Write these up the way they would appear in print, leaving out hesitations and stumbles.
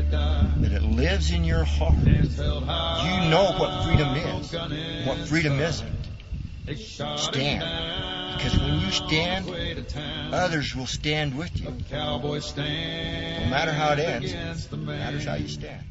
that it lives in your heart. You know what freedom is and what freedom isn't. Stand. Because when you stand, others will stand with you. No matter how it ends, it matters how you stand.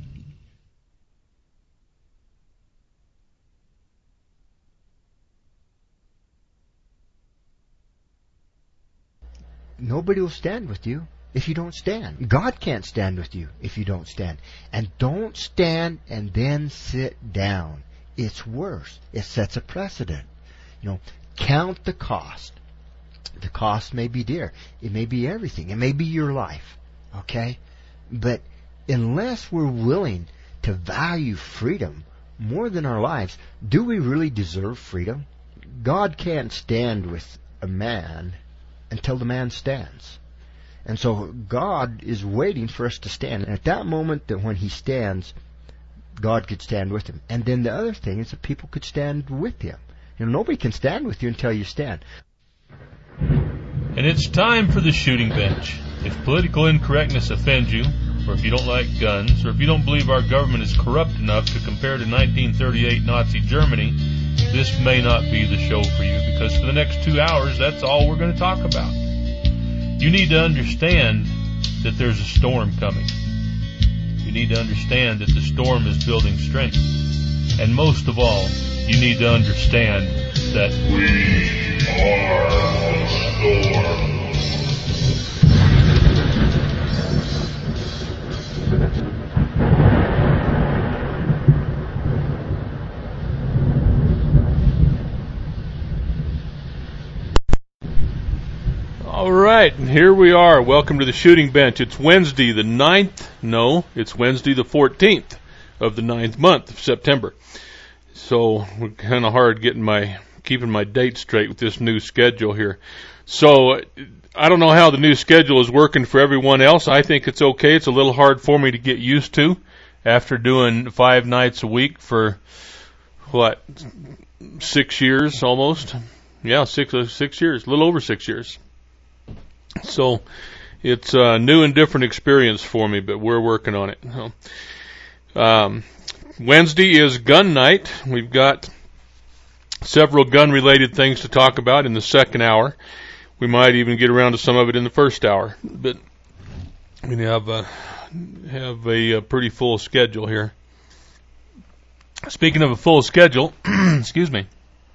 Nobody will stand with you if you don't stand. God can't stand with you if you don't stand. And don't stand and then sit down. It's worse. It sets a precedent. Count the cost. The cost may be dear. It may be everything. It may be your life. Okay? But unless we're willing to value freedom more than our lives, do we really deserve freedom? God can't stand with a man until the man stands. And so God is waiting for us to stand. And at that moment that when he stands, God could stand with him. And then the other thing is that people could stand with him. Nobody can stand with you until you stand. And it's time for the shooting bench. If political incorrectness offends you, or if you don't like guns, or if you don't believe our government is corrupt enough to compare to 1938 Nazi Germany, this may not be the show for you, because for the next 2 hours, that's all we're going to talk about. You need to understand that there's a storm coming. You need to understand that the storm is building strength. And most of all, you need to understand that we are the storm. All right, and here we are. Welcome to the shooting bench. It's Wednesday the 9th. No, it's Wednesday the 14th of the 9th month of September. So we're kind of hard keeping my date straight with this new schedule here. So I don't know how the new schedule is working for everyone else. I think it's okay. It's a little hard for me to get used to after doing 5 nights a week for 6 years almost. Yeah, 6 years, a little over 6 years. So it's a new and different experience for me, but we're working on it. Wednesday is gun night. We've got several gun-related things to talk about in the second hour. We might even get around to some of it in the first hour, but we have a pretty full schedule here. Speaking of a full schedule, excuse me,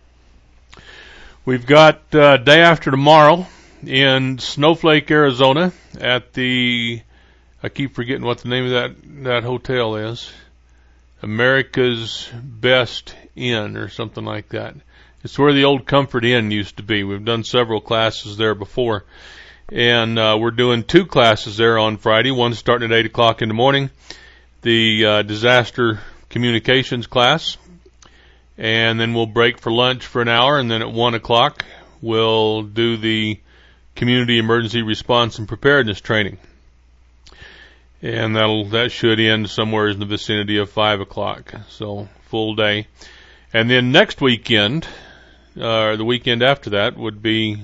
we've got day after tomorrow in Snowflake, Arizona, at I keep forgetting what the name of that hotel is. America's Best Inn or something like that. It's where the old Comfort Inn used to be. We've done several classes there before. And we're doing 2 classes there on Friday. One starting at 8 o'clock in the morning, the disaster communications class. And then we'll break for lunch for an hour. And then at 1 o'clock, we'll do the community emergency response and preparedness training. And that should end somewhere in the vicinity of 5 o'clock. So full day. And then next weekend, or the weekend after that, would be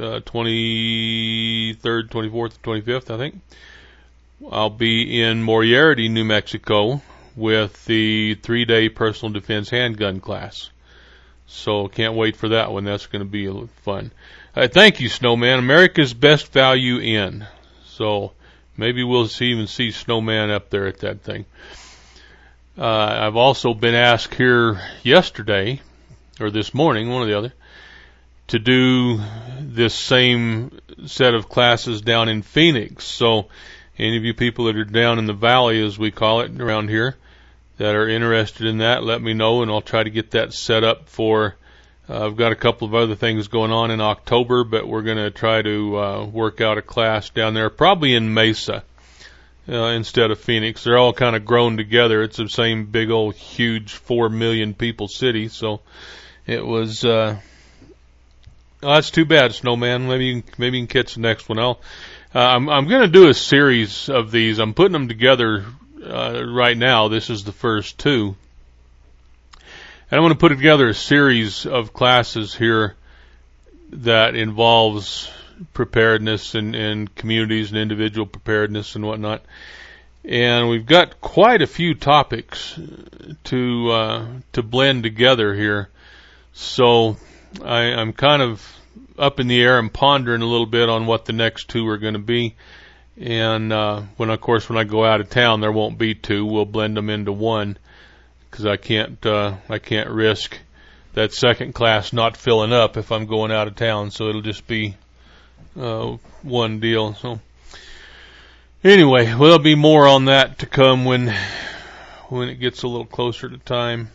23rd, 24th, 25th, I think. I'll be in Moriarty, New Mexico, with the 3-day personal defense handgun class. So can't wait for that one. That's going to be fun. Thank you, Snowman. America's Best Value Inn. So maybe we'll even see Snowman up there at that thing. I've also been asked here yesterday, or this morning, one or the other, to do this same set of classes down in Phoenix. So any of you people that are down in the valley, as we call it around here, that are interested in that, let me know, and I'll try to get that set up for. I've got a couple of other things going on in October, but we're going to try to work out a class down there, probably in Mesa instead of Phoenix. They're all kind of grown together. It's the same big old huge 4 million people city, so it was. That's too bad, Snowman. Maybe you can catch the next one. I'm going to do a series of these. I'm putting them together right now. This is the first 2. And I'm going to put together a series of classes here that involves preparedness and communities and individual preparedness and whatnot. And we've got quite a few topics to blend together here. So I'm kind of up in the air and pondering a little bit on what the next two are going to be. And when I go out of town, there won't be two. We'll blend them into one, because I can't risk that second class not filling up if I'm going out of town. So it'll just be one deal. So anyway, there'll be more on that to come when it gets a little closer to time.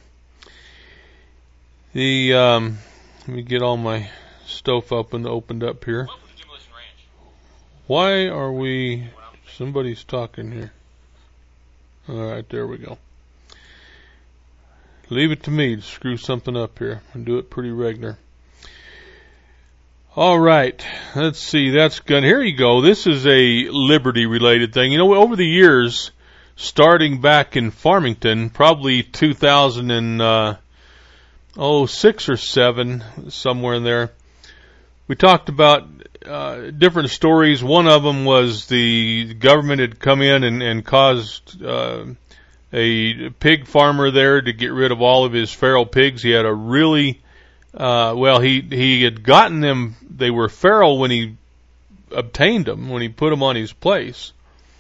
Let me get all my stuff opened up here. Why are we... Somebody's talking here. Alright, there we go. Leave it to me to screw something up here. I do it pretty regular. Alright, let's see. That's good. Here you go. This is a Liberty-related thing. You know, over the years, starting back in Farmington, probably 2006 or 7, somewhere in there, we talked about different stories. One of them was the government had come in and caused a pig farmer there to get rid of all of his feral pigs. He had a really, he had gotten them, they were feral when he obtained them, when he put them on his place.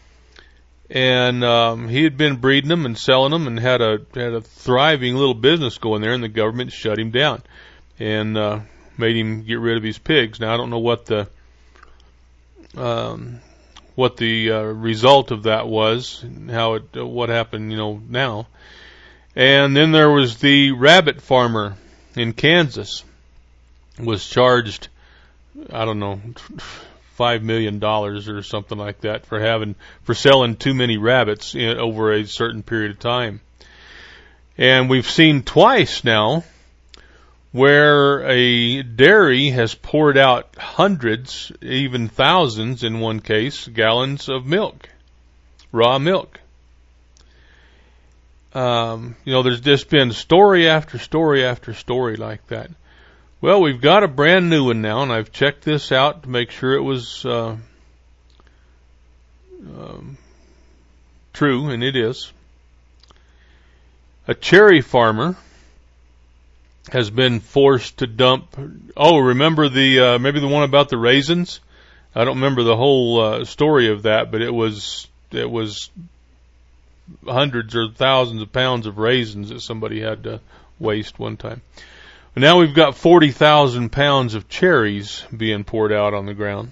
And he had been breeding them and selling them and had a thriving little business going there, and the government shut him down and made him get rid of his pigs. Now I don't know what the result of that was, and what happened, now. And then there was the rabbit farmer in Kansas, was charged, I don't know, $5 million or something like that for selling too many rabbits over a certain period of time. And we've seen twice now where a dairy has poured out hundreds, even thousands in one case, gallons of milk, raw milk. There's just been story after story after story like that. Well, we've got a brand new one now, and I've checked this out to make sure it was true, and it is. A cherry farmer has been forced to dump. Oh, remember maybe the one about the raisins? I don't remember the whole story of that, but it was hundreds or thousands of pounds of raisins that somebody had to waste one time. But now we've got 40,000 pounds of cherries being poured out on the ground.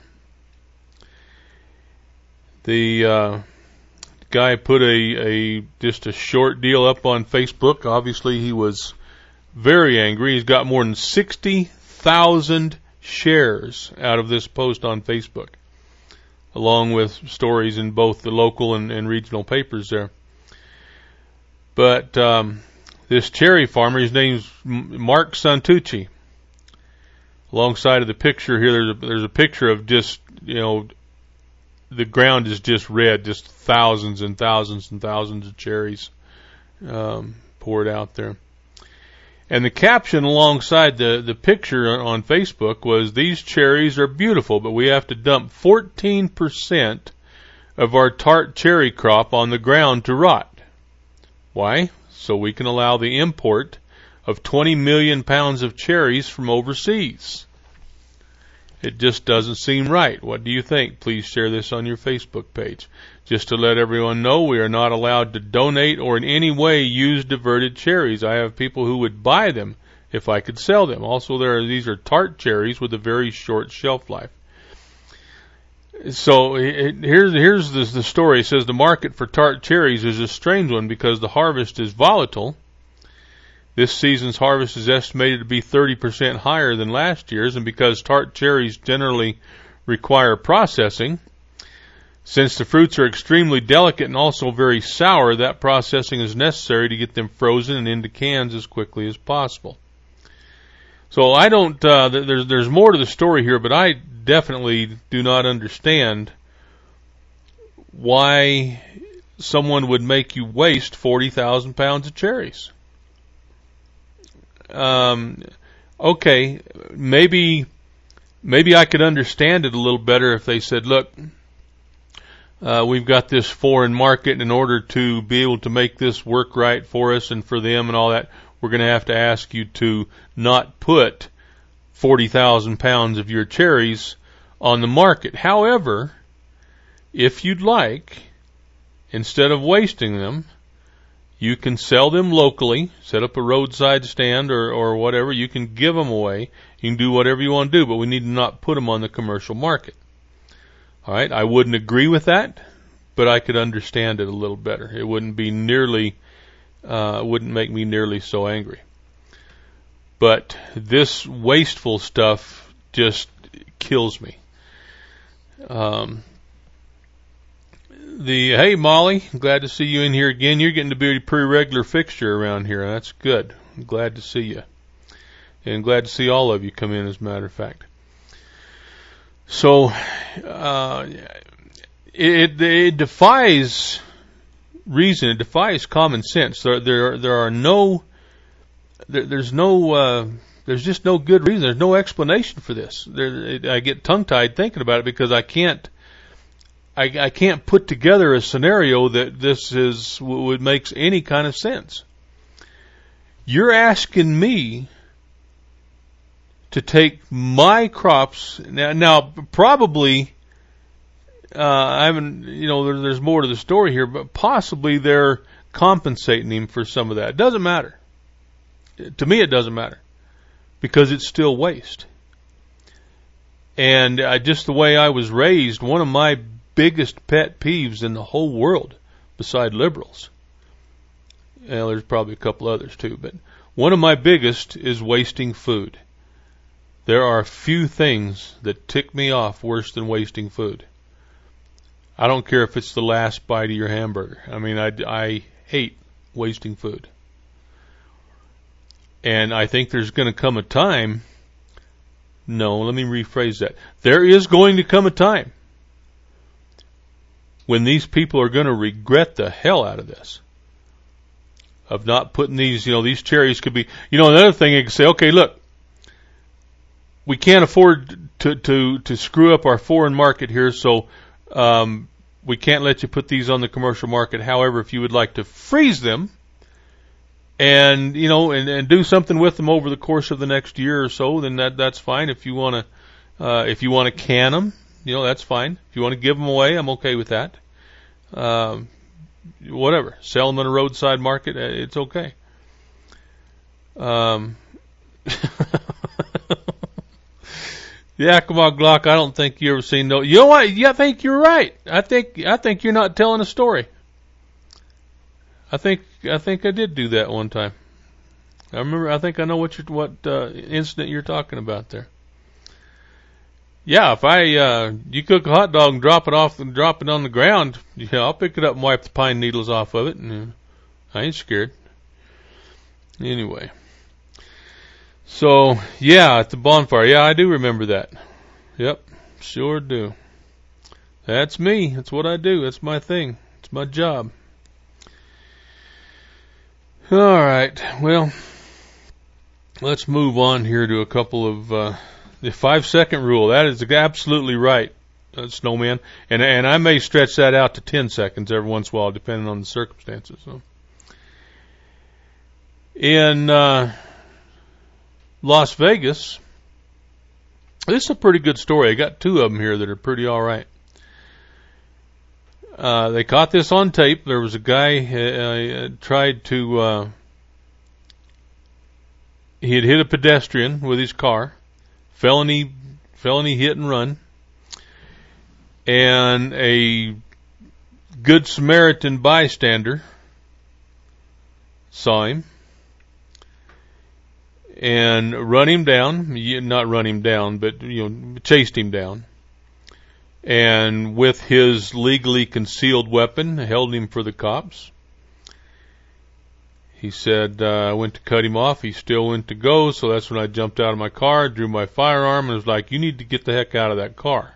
The guy put just a short deal up on Facebook. Obviously, he was very angry. He's got more than 60,000 shares out of this post on Facebook, along with stories in both the local and regional papers there. But this cherry farmer, his name's Mark Santucci. Alongside of the picture here, there's a picture of just, the ground is just red, just thousands and thousands and thousands of cherries poured out there. And the caption alongside the picture on Facebook was, "These cherries are beautiful, but we have to dump 14% of our tart cherry crop on the ground to rot. Why? So we can allow the import of 20 million pounds of cherries from overseas." It just doesn't seem right. What do you think? Please share this on your Facebook page. Just to let everyone know, we are not allowed to donate or in any way use diverted cherries. I have people who would buy them if I could sell them. Also, these are tart cherries with a very short shelf life. So here's the story. It says the market for tart cherries is a strange one because the harvest is volatile. This season's harvest is estimated to be 30% higher than last year's, and because tart cherries generally require processing, since the fruits are extremely delicate and also very sour, that processing is necessary to get them frozen and into cans as quickly as possible. So I don't, there's more to the story here, but I definitely do not understand why someone would make you waste 40,000 pounds of cherries. Okay, maybe I could understand it a little better if they said, look, we've got this foreign market, and in order to be able to make this work right for us and for them and all that, we're going to have to ask you to not put 40,000 pounds of your cherries on the market. However, if you'd like, instead of wasting them, you can sell them locally, set up a roadside stand or whatever. You can give them away. You can do whatever you want to do, but we need to not put them on the commercial market. All right, I wouldn't agree with that, but I could understand it a little better. It wouldn't be nearly, wouldn't make me nearly so angry. But this wasteful stuff just kills me. Hey Molly, glad to see you in here again. You're getting to be a pretty regular fixture around here. That's good. I'm glad to see you. And glad to see all of you come in, as a matter of fact. So, it defies reason. It defies common sense. There's just no good reason. There's no explanation for this. I get tongue-tied thinking about it because I can't put together a scenario that would makes any kind of sense. You're asking me to take my crops now probably I haven't, there's more to the story here, but possibly they're compensating him for some of that. It doesn't matter. To me, it doesn't matter because it's still waste. And just the way I was raised, one of my biggest pet peeves in the whole world, beside liberals, and there's probably a couple others too, but one of my biggest is wasting food. There are few things that tick me off worse than wasting food. I don't care if it's the last bite of your hamburger. I mean, I hate wasting food. And I think there's going to come a time, no, let me rephrase that. There is going to come a time when these people are going to regret the hell out of this. Of not putting these, these cherries could be, another thing you can say, okay, look, we can't afford to screw up our foreign market here, so we can't let you put these on the commercial market. However, if you would like to freeze them and do something with them over the course of the next year or so, then that's fine. If you want to can them, that's fine. If you want to give them away, I'm okay with that. Whatever, sell them in a roadside market, it's okay. Yeah, come on, Glock. I don't think you ever seen no. You know what? Yeah, I think you're right. I think you're not telling a story. I think I did do that one time. I remember. I think I know what incident you're talking about there. Yeah, if you cook a hot dog and drop it on the ground, I'll pick it up and wipe the pine needles off of it, and I ain't scared. Anyway. So, yeah, at the bonfire. Yeah, I do remember that. Yep, sure do. That's me. That's what I do. That's my thing. It's my job. All right. Well, let's move on here to a couple of the 5-second rule. That is absolutely right, Snowman. And I may stretch that out to 10 seconds every once in a while, depending on the circumstances. So. In Las Vegas, this is a pretty good story. I got two of them here that are pretty all right. They caught this on tape. There was a guy tried to. He had hit a pedestrian with his car, felony hit and run, and a Good Samaritan bystander saw him and run him down, not run him down, but chased him down, and with his legally concealed weapon held him for the cops. He said, I went to cut him off, he still went to go, so that's when I jumped out of my car, drew my firearm, and was like, you need to get the heck out of that car.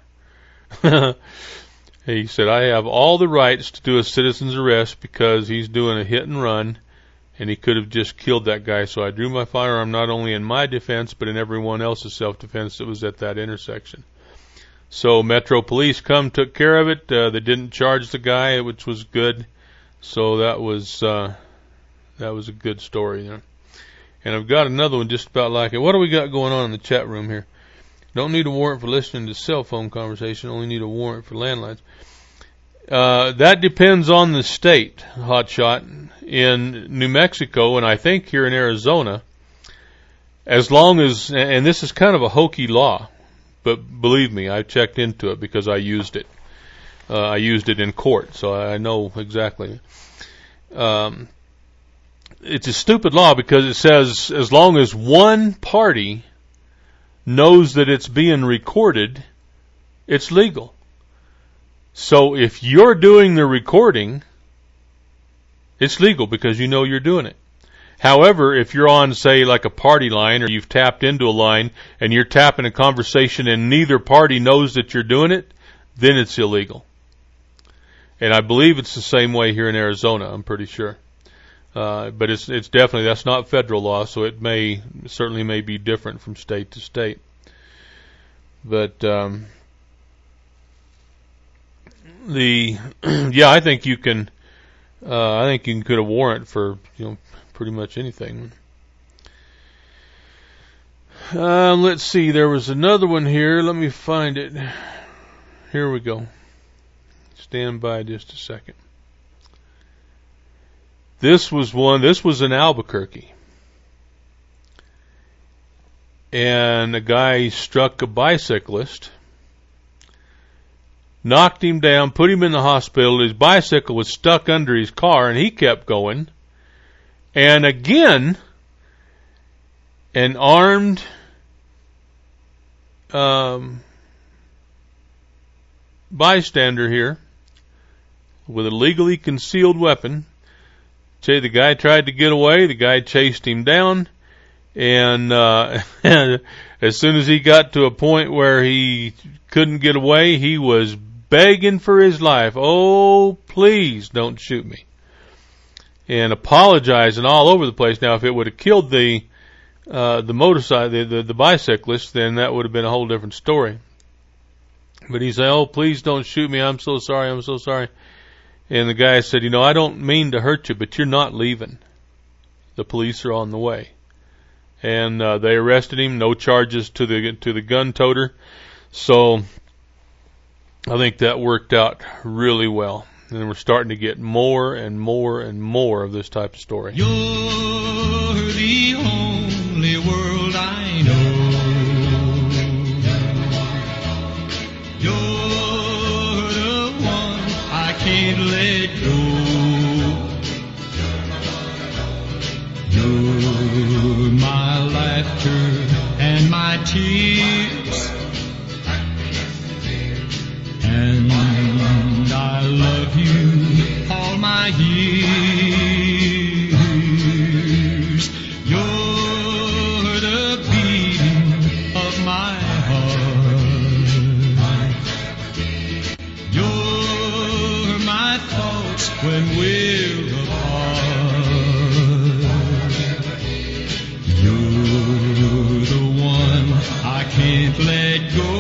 He said, I have all the rights to do a citizen's arrest because he's doing a hit and run, and he could have just killed that guy. So I drew my firearm not only in my defense, but in everyone else's self-defense that was at that intersection. So Metro Police took care of it. They didn't charge the guy, which was good. So that was a good story there. And I've got another one just about like it. What do we got going on in the chat room here? Don't need a warrant for listening to cell phone conversation. Only need a warrant for landlines. That depends on the state, Hotshot. In New Mexico, and I think here in Arizona, as long as, and this is kind of a hokey law, but believe me, I checked into it because I used it. I used it in court, so I know exactly. It's a stupid law because it says as long as one party knows that it's being recorded, it's legal. So if you're doing the recording, it's legal because you know you're doing it. However, if you're on, say, like a party line, or you've tapped into a line and you're tapping a conversation and neither party knows that you're doing it, then it's illegal. And I believe it's the same way here in Arizona, I'm pretty sure. But it's definitely, that's not federal law, so it certainly may be different from state to state. But, I think you can get a warrant for, pretty much anything. Let's see, there was another one here. Let me find it. Here we go. Stand by just a second. This was in Albuquerque. And a guy struck a bicyclist, knocked him down, put him in the hospital. His bicycle was stuck under his car, and he kept going. And again, an armed bystander here with a legally concealed weapon. The guy tried to get away. The guy chased him down. And as soon as he got to a point where he couldn't get away, he was begging for his life. Oh, please don't shoot me. And apologizing all over the place. Now, if it would have killed the motorcycle, the bicyclist, then that would have been a whole different story. But he said, "Oh, please don't shoot me. I'm so sorry. I'm so sorry." And the guy said, "I don't mean to hurt you, but you're not leaving. The police are on the way." And they arrested him. No charges to the gun toter. So I think that worked out really well. And we're starting to get more and more and more of this type of story. You're the only world I know. You're the one I can't let go. You're my laughter and my tears. And I love you all my years. You're the beating of my heart. You're my thoughts when we're apart. You're the one I can't let go.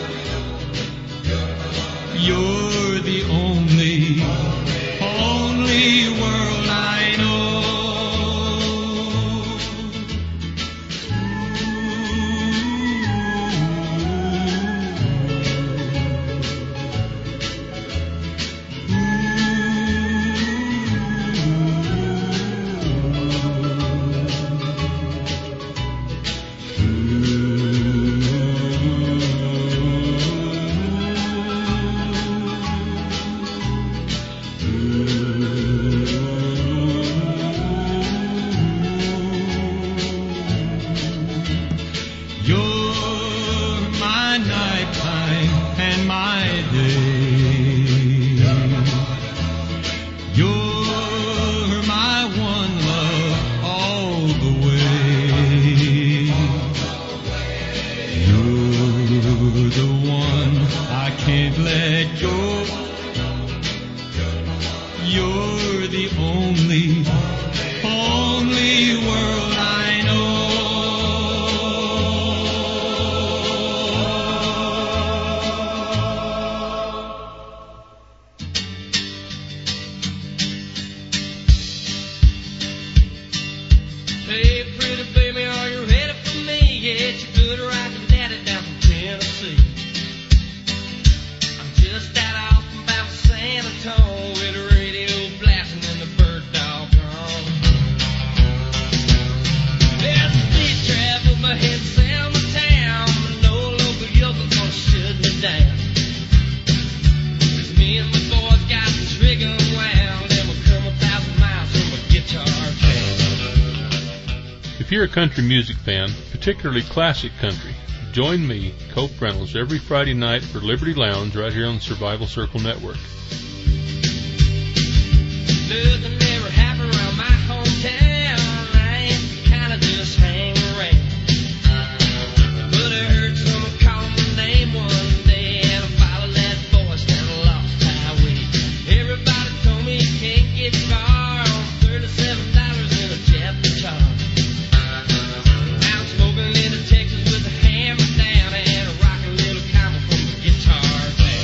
You're the only world I know. good rockin' daddy down from Tennessee. I'm just out off about San Antonio with the radio blasting and the bird dog on. There's a beat trap with my head Selma town. No local yokel gonna shut me down. 'Cause me and my boys got the trigger wound and we'll come 1,000 miles from a guitar town. If you're a country music fan, particularly classic country, join me, Cope Reynolds, every Friday night for Liberty Lounge right here on the Survival Circle Network. Nothing ever happened around my hometown. I ain't kinda just hang around. But I heard someone call my name one day and I followed that voice down a lost highway. Everybody told me you can't get far on $37 in a jet guitar. Now I'm smoking into Texas with a hammer down and a rockin' little combo from the guitar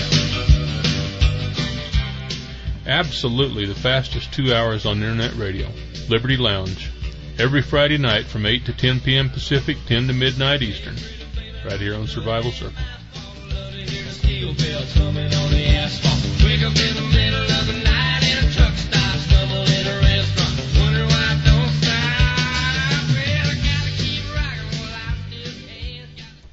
town. Absolutely the fastest 2 hours on Internet radio. Liberty Lounge. Every Friday night from 8 to 10 p.m. Pacific, 10 to midnight Eastern. Right here on Survival Circle. Steel bell coming on the asphalt. Wake up in the middle of the night in a truck stop. Stumble in a restaurant. Wonder why I don't stop. Well, I gotta keep rocking while I still can.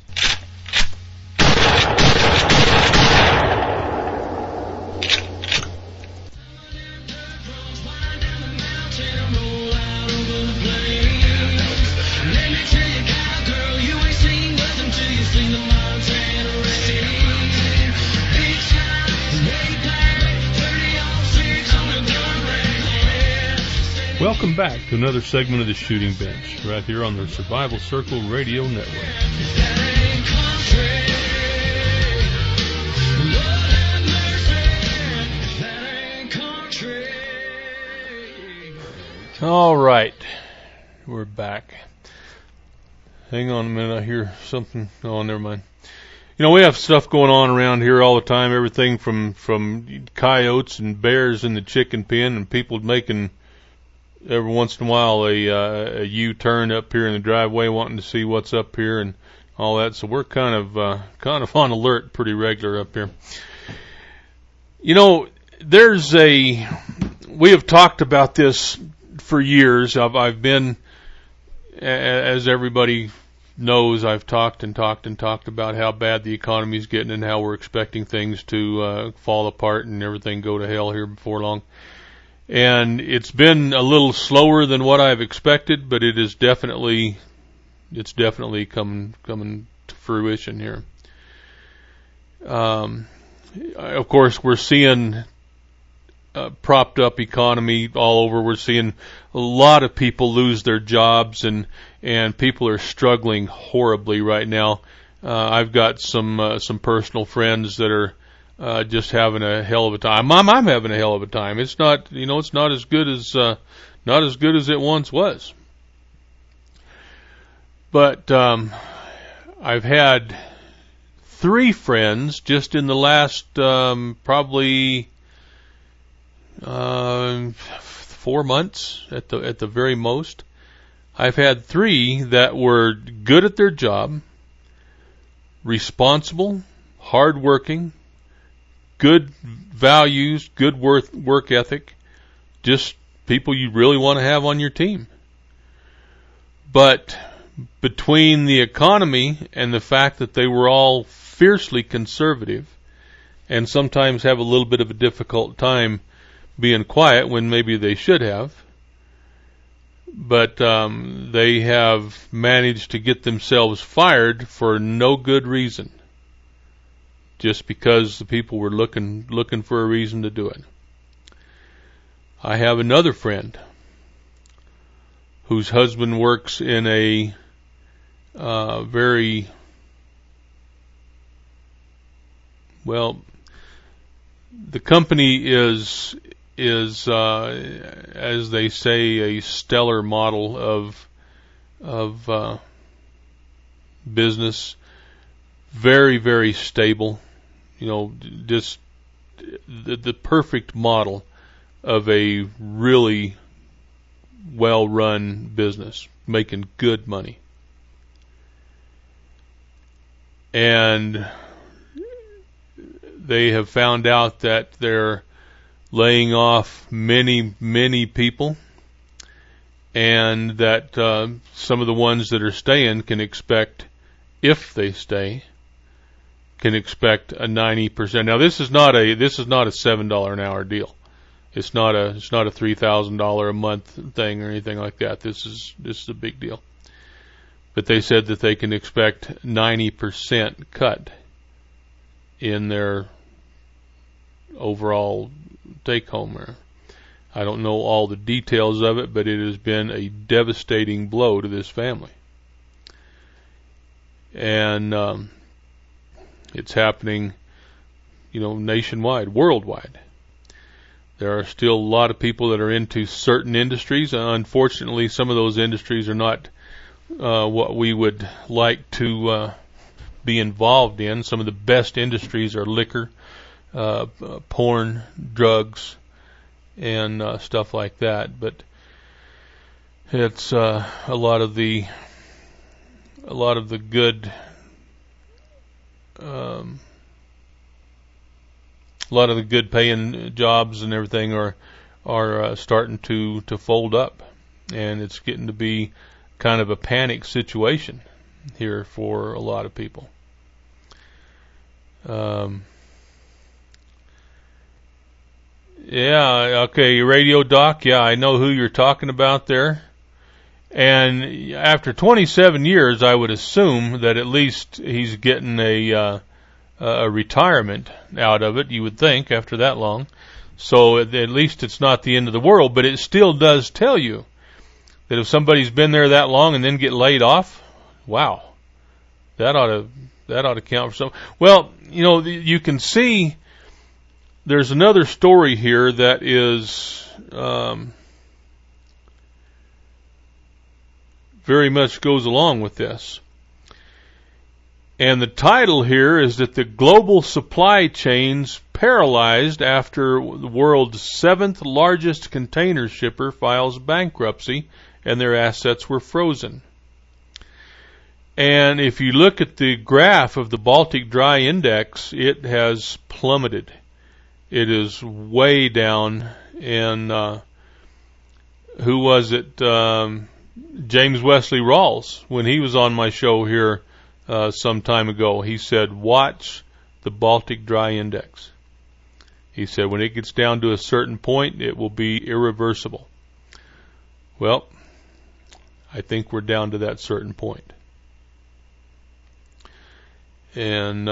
Let me tell you, cowgirl, you ain't seen nothing till you seen the Montana rain. Big shot, big black, 30-06 on the gun rack. Welcome back to another segment of the Shooting Bench, right here on the Survival Circle Radio Network. That ain't country. Lord have mercy. That ain't country. All right, we're back. Hang on a minute, I hear something. Oh, never mind. You know, we have stuff going on around here all the time, everything from coyotes and bears in the chicken pen and people making every once in a while a U-turn up here in the driveway wanting to see what's up here and all that. So we're kind of on alert pretty regular up here. You know, we have talked about this for years. I've been, as everybody knows, I've talked about how bad the economy's getting and how we're expecting things to fall apart and everything go to hell here before long. And it's been a little slower than what I've expected, but it's definitely coming to fruition here. Of course, we're seeing propped up economy all over. We're seeing a lot of people lose their jobs and people are struggling horribly right now. I've got some personal friends that are just having a hell of a time. I'm having a hell of a time. It's not, it's not as good as it once was. But I've had 3 friends just in the last probably 4 months at the very most. I've had 3 that were good at their job, responsible, hardworking, good values, good work ethic, just people you really want to have on your team. But between the economy and the fact that they were all fiercely conservative and sometimes have a little bit of a difficult time being quiet when maybe they should have, but they have managed to get themselves fired for no good reason, just because the people were looking for a reason to do it. I have another friend whose husband works in a very well. The company is as they say, a stellar model of business. Very, very stable. Just the perfect model of a really well-run business, making good money. and they have found out that they're laying off many, many people, and that some of the ones that are staying can expect, if they stay, can expect a 90%. Now this is not a $7 an hour deal. It's not a $3,000 a month thing or anything like that. This is a big deal. But they said that they can expect 90% cut in their overall take home. I don't know all the details of it, but it has been a devastating blow to this family. And it's happening, nationwide, worldwide. There are still a lot of people that are into certain industries. Unfortunately, some of those industries are not what we would like to be involved in. Some of the best industries are liquor, porn, drugs, and stuff like that. But it's a lot of the good. A lot of the good paying jobs and everything are starting to fold up, and it's getting to be kind of a panic situation here for a lot of people. Yeah, okay, Radio Doc, yeah, I know who you're talking about there. And after 27 years, I would assume that at least he's getting a retirement out of it, you would think, after that long. So at least it's not the end of the world, but it still does tell you that if somebody's been there that long and then get laid off, wow, that ought to count for something. Well, you can see there's another story here that is very much goes along with this. And the title here is that the global supply chains paralyzed after the world's 7th largest container shipper files bankruptcy and their assets were frozen. And if you look at the graph of the Baltic Dry Index, it has plummeted. It is way down. And who was it? James Wesley Rawls, when he was on my show here some time ago, he said, watch the Baltic Dry Index. He said, when it gets down to a certain point, it will be irreversible. Well, I think we're down to that certain point. And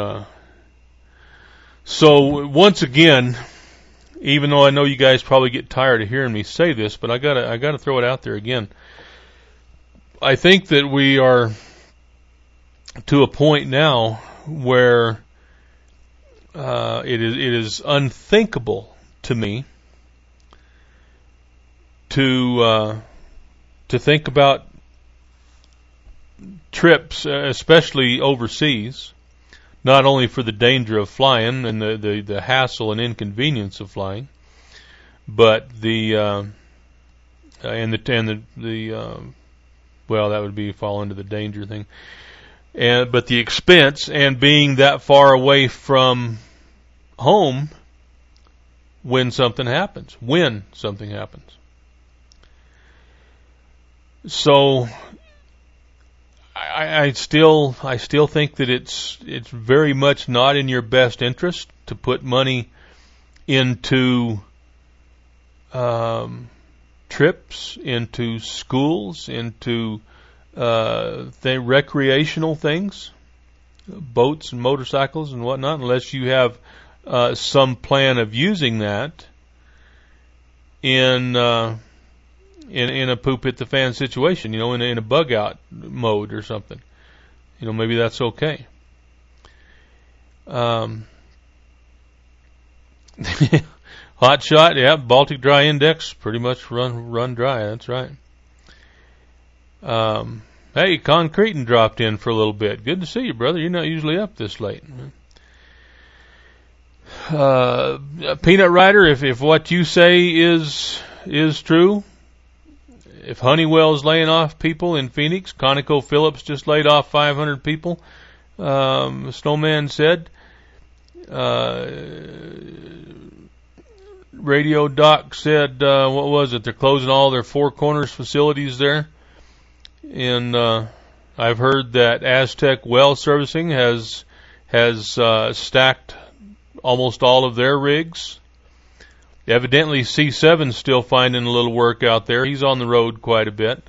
so once again, even though I know you guys probably get tired of hearing me say this, but I gotta throw it out there again. I think that we are to a point now where it is unthinkable to me to think about trips, especially overseas, not only for the danger of flying and the hassle and inconvenience of flying, but well, that would be fall into the danger thing. But the expense and being that far away from home when something happens. So I still think that it's very much not in your best interest to put money into trips, into schools, into recreational things, boats and motorcycles and whatnot, unless you have some plan of using that in a poop hit the fan situation, in a bug out mode or something. Maybe that's okay. Hot shot, yeah, Baltic Dry Index, pretty much run dry, that's right. Hey, Concretin dropped in for a little bit. Good to see you, brother. You're not usually up this late. Peanut Rider, if what you say is true, if Honeywell's laying off people in Phoenix, ConocoPhillips just laid off 500 people, Snowman said. Radio Doc said, what was it? They're closing all their Four Corners facilities there. And I've heard that Aztec Well Servicing has stacked almost all of their rigs. Evidently, C7's still finding a little work out there. He's on the road quite a bit.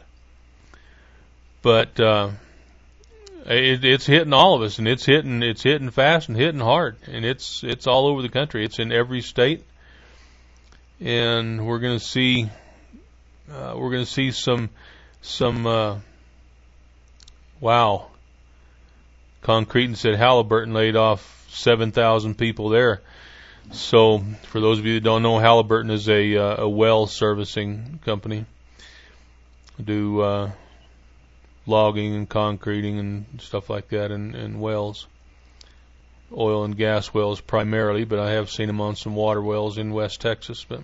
But it's hitting all of us, and it's hitting fast and hitting hard, and it's all over the country. It's in every state, and we're going to see some wow. Concreting said Halliburton laid off 7,000 people there. So, for those of you that don't know, Halliburton is a well servicing company. Do logging and concreting and stuff like that in wells. Oil and gas wells primarily, but I have seen them on some water wells in West Texas. But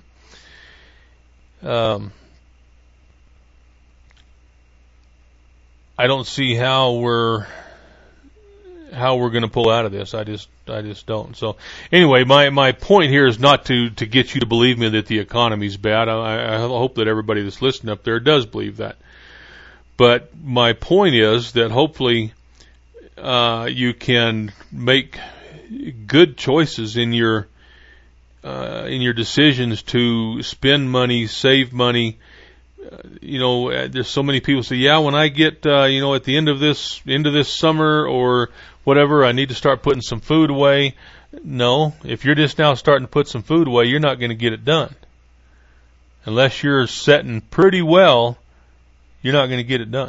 I don't see how we're going to pull out of this. I just don't. So anyway, my point here is not to get you to believe me that the economy's bad. I hope that everybody that's listening up there does believe that. But my point is that hopefully you can make good choices in your decisions to spend money, save money. There's so many people say, yeah, when I get at the end of this summer or whatever, I need to start putting some food away. No, if you're just now starting to put some food away, you're not going to get it done. Unless you're setting pretty well, you're not going to get it done.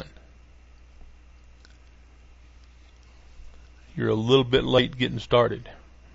You're a little bit late getting started.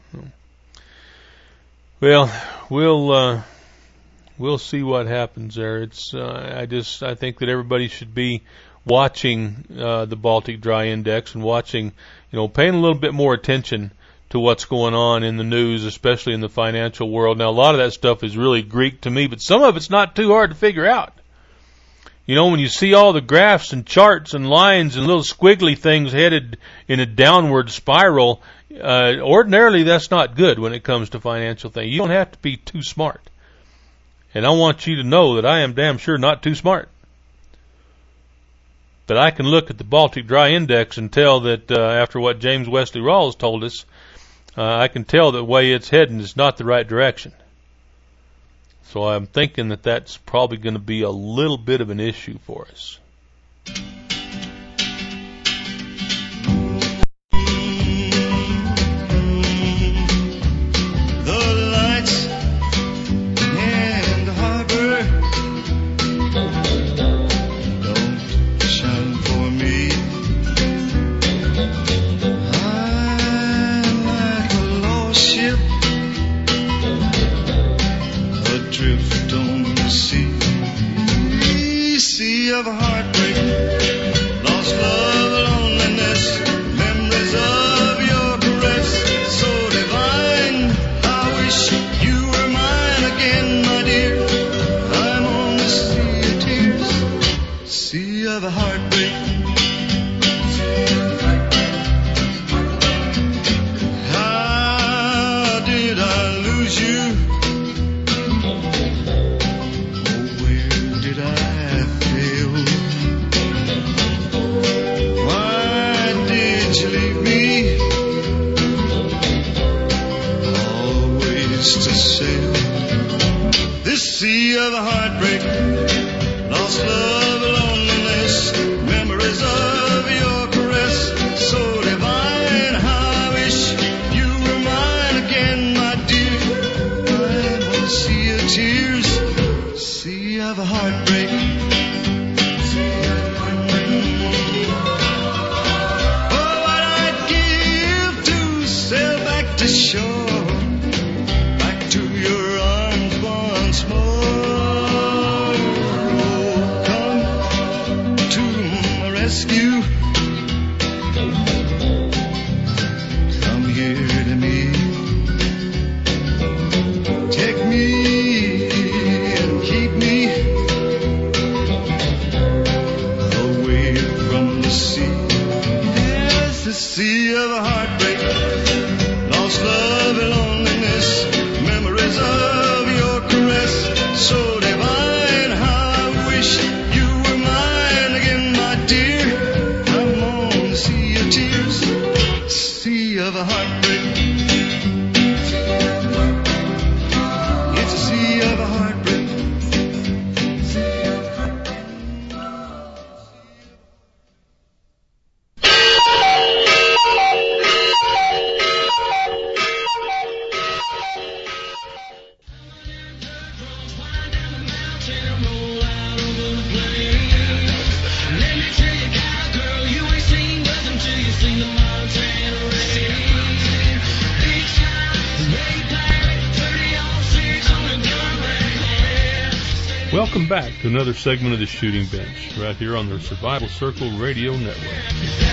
Well, we'll see what happens there. I think that everybody should be watching the Baltic Dry Index and watching, paying a little bit more attention to what's going on in the news, especially in the financial world. Now, a lot of that stuff is really Greek to me, but some of it's not too hard to figure out. When you see all the graphs and charts and lines and little squiggly things headed in a downward spiral, ordinarily that's not good when it comes to financial things. You don't have to be too smart. And I want you to know that I am damn sure not too smart. But I can look at the Baltic Dry Index and tell that after what James Wesley Rawls told us, I can tell the way it's heading is not the right direction. So I'm thinking that that's probably going to be a little bit of an issue for us. Of heartbreak, lost love, loneliness, memories of your caress, so divine. I wish you were mine again, my dear. I'm on the sea of tears, sea of heartbreak. How did I lose you? Oh, where did I? Sea of heartbreak, lost love, loneliness, memories of your caress, so divine. How I wish you were mine again, my dear. I'm on a sea of tears, sea of heartbreak. Oh, what I'd give to sail back to shore, back to your arms once more. Oh, come sea of heartbreak, lost love and loneliness, memories of your caress, so divine. How I wish you were mine again, my dear. I'm on the sea of tears, sea of heartbreak. It's a sea of heartbreak. Welcome back to another segment of the Shooting Bench, right here on the Survival Circle Radio Network.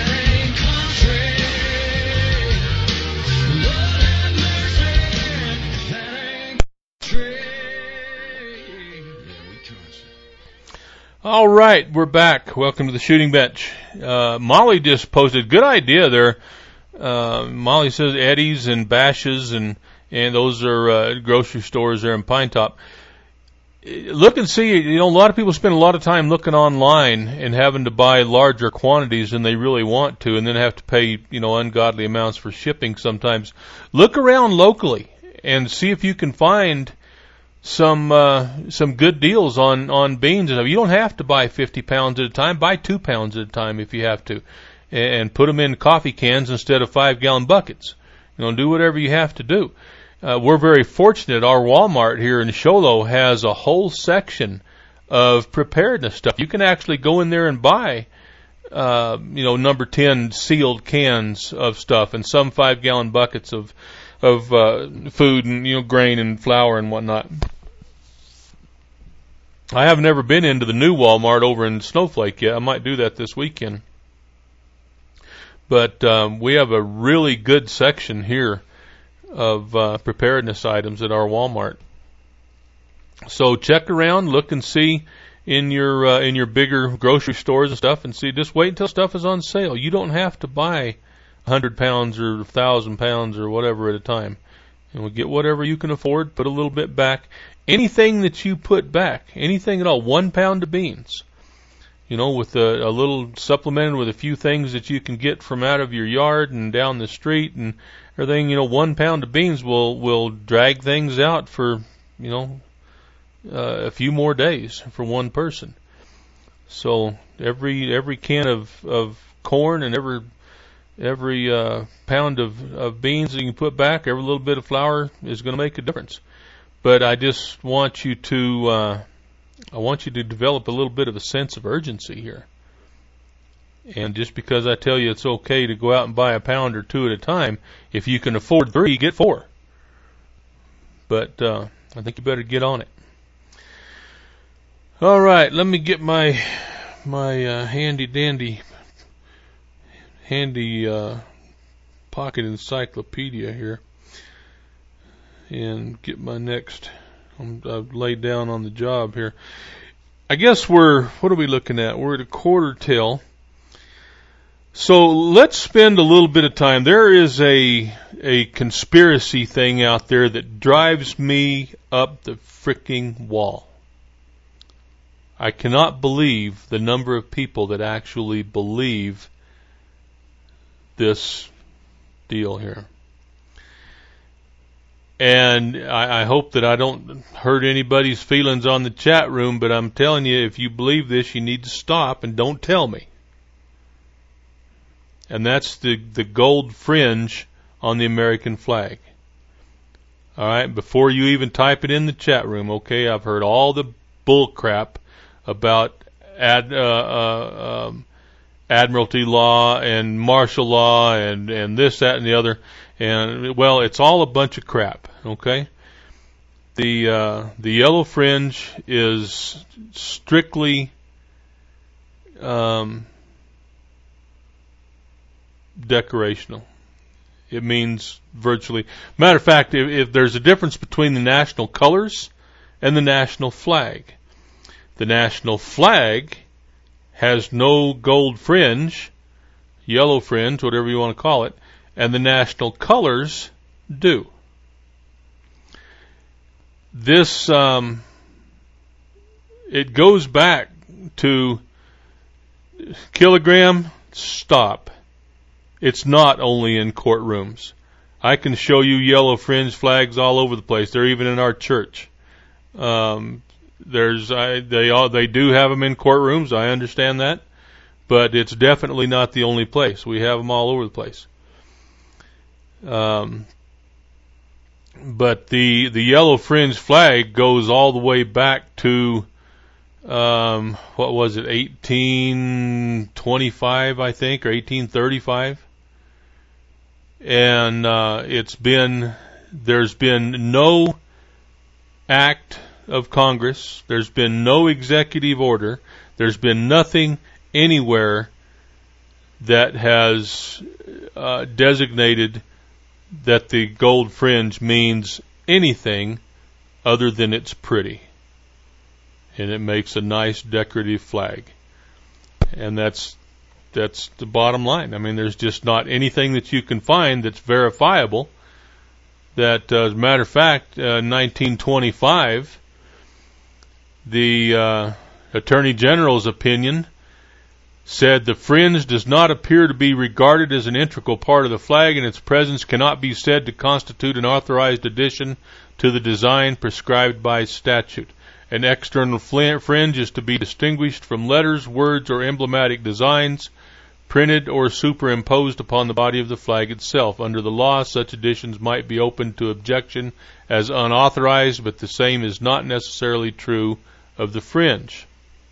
All right, we're back. Welcome to the Shooting Bench. Molly just posted, good idea there. Molly says Eddie's and Bash's, and those are grocery stores there in Pine Top. Look and see, a lot of people spend a lot of time looking online and having to buy larger quantities than they really want to, and then have to pay, ungodly amounts for shipping sometimes. Look around locally and see if you can find some good deals on beans. You don't have to buy 50 pounds at a time. Buy 2 pounds at a time if you have to, and put them in coffee cans instead of 5-gallon buckets. Do whatever you have to do. We're very fortunate. Our Walmart here in Show Low has a whole section of preparedness stuff. You can actually go in there and buy, number 10 sealed cans of stuff, and some 5-gallon buckets of food and, grain and flour and whatnot. I have never been into the new Walmart over in Snowflake yet. I might do that this weekend. But we have a really good section here of preparedness items at our Walmart. So check around, look and see in your bigger grocery stores and stuff, and see. Just wait until stuff is on sale. You don't have to buy 100 pounds or 1,000 pounds or whatever at a time. And we'll get whatever you can afford, put a little bit back. Anything that you put back, anything at all, 1 pound of beans, with a little supplemented with a few things that you can get from out of your yard and down the street and everything, 1 pound of beans will drag things out for, a few more days for one person. So every can of corn and every pound of beans that you can put back, every little bit of flour is going to make a difference. But I just want you to develop a little bit of a sense of urgency here. And just because I tell you it's okay to go out and buy a pound or 2 at a time, if you can afford 3, get 4. But I think you better get on it. All right, let me get my handy pocket encyclopedia here and get my next. I've laid down on the job here. I guess what are we looking at? We're at a quarter till. So let's spend a little bit of time. There is a conspiracy thing out there that drives me up the freaking wall. I cannot believe the number of people that actually believe this deal here. And I hope that I don't hurt anybody's feelings on the chat room, but I'm telling you, if you believe this, you need to stop and don't tell me. And that's the gold fringe on the American flag. All right, before you even type it in the chat room, okay, I've heard all the bull crap about admiralty law and martial law and this, that, and the other. And, well, it's all a bunch of crap, okay? The yellow fringe is strictly decorational. It means virtually. Matter of fact, if there's a difference between the national colors and the national flag. The national flag has no gold fringe. yellow fringe, whatever you want to call it, and the national colors do. This, it goes back to kilogram, stop. It's not only in courtrooms. I can show you yellow fringe flags all over the place. They're even in our church. They do have them in courtrooms. I understand that, but it's definitely not the only place. We have them all over the place. But the yellow fringe flag goes all the way back to what was it, 1825, I think, or 1835. And there's been no act of Congress, there's been no executive order, there's been nothing anywhere that has designated that the gold fringe means anything other than it's pretty. And it makes a nice decorative flag. And that's the bottom line. I mean, there's just not anything that you can find that's verifiable. That, as a matter of fact, 1925, the Attorney General's opinion said the fringe does not appear to be regarded as an integral part of the flag, and its presence cannot be said to constitute an authorized addition to the design prescribed by statute. An external fringe is to be distinguished from letters, words, or emblematic designs printed or superimposed upon the body of the flag itself. Under the law, such additions might be open to objection as unauthorized, but the same is not necessarily true of the fringe.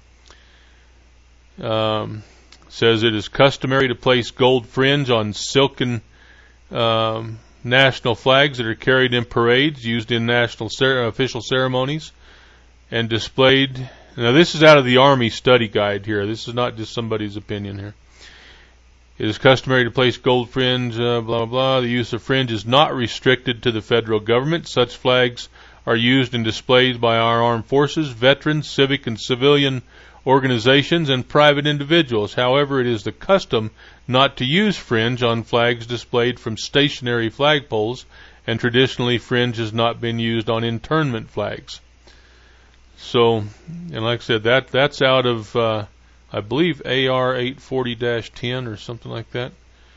Says it is customary to place gold fringe on silken national flags that are carried in parades, used in national official ceremonies, and displayed. Now, this is out of the Army Study Guide here. This is not just somebody's opinion here. It is customary to place gold fringe, blah, blah, blah. The use of fringe is not restricted to the federal government. Such flags are used and displayed by our armed forces, veterans, civic and civilian organizations, and private individuals. However, it is the custom not to use fringe on flags displayed from stationary flagpoles, and traditionally fringe has not been used on internment flags. So, and like I said, that's out of, I believe, AR 840-10 or something like that.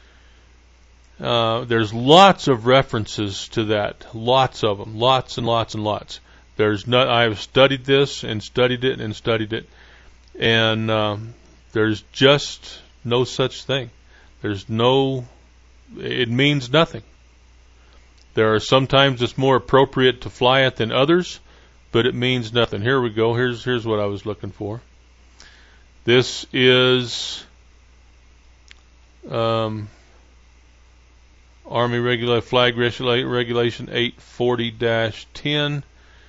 There's lots of references to that. Lots of them. Lots and lots and lots. I've studied this and studied it and studied it. And there's just no such thing. It means nothing. There are sometimes it's more appropriate to fly it than others, but it means nothing. Here we go. Here's what I was looking for. This is Army Flag Regulation 840-10.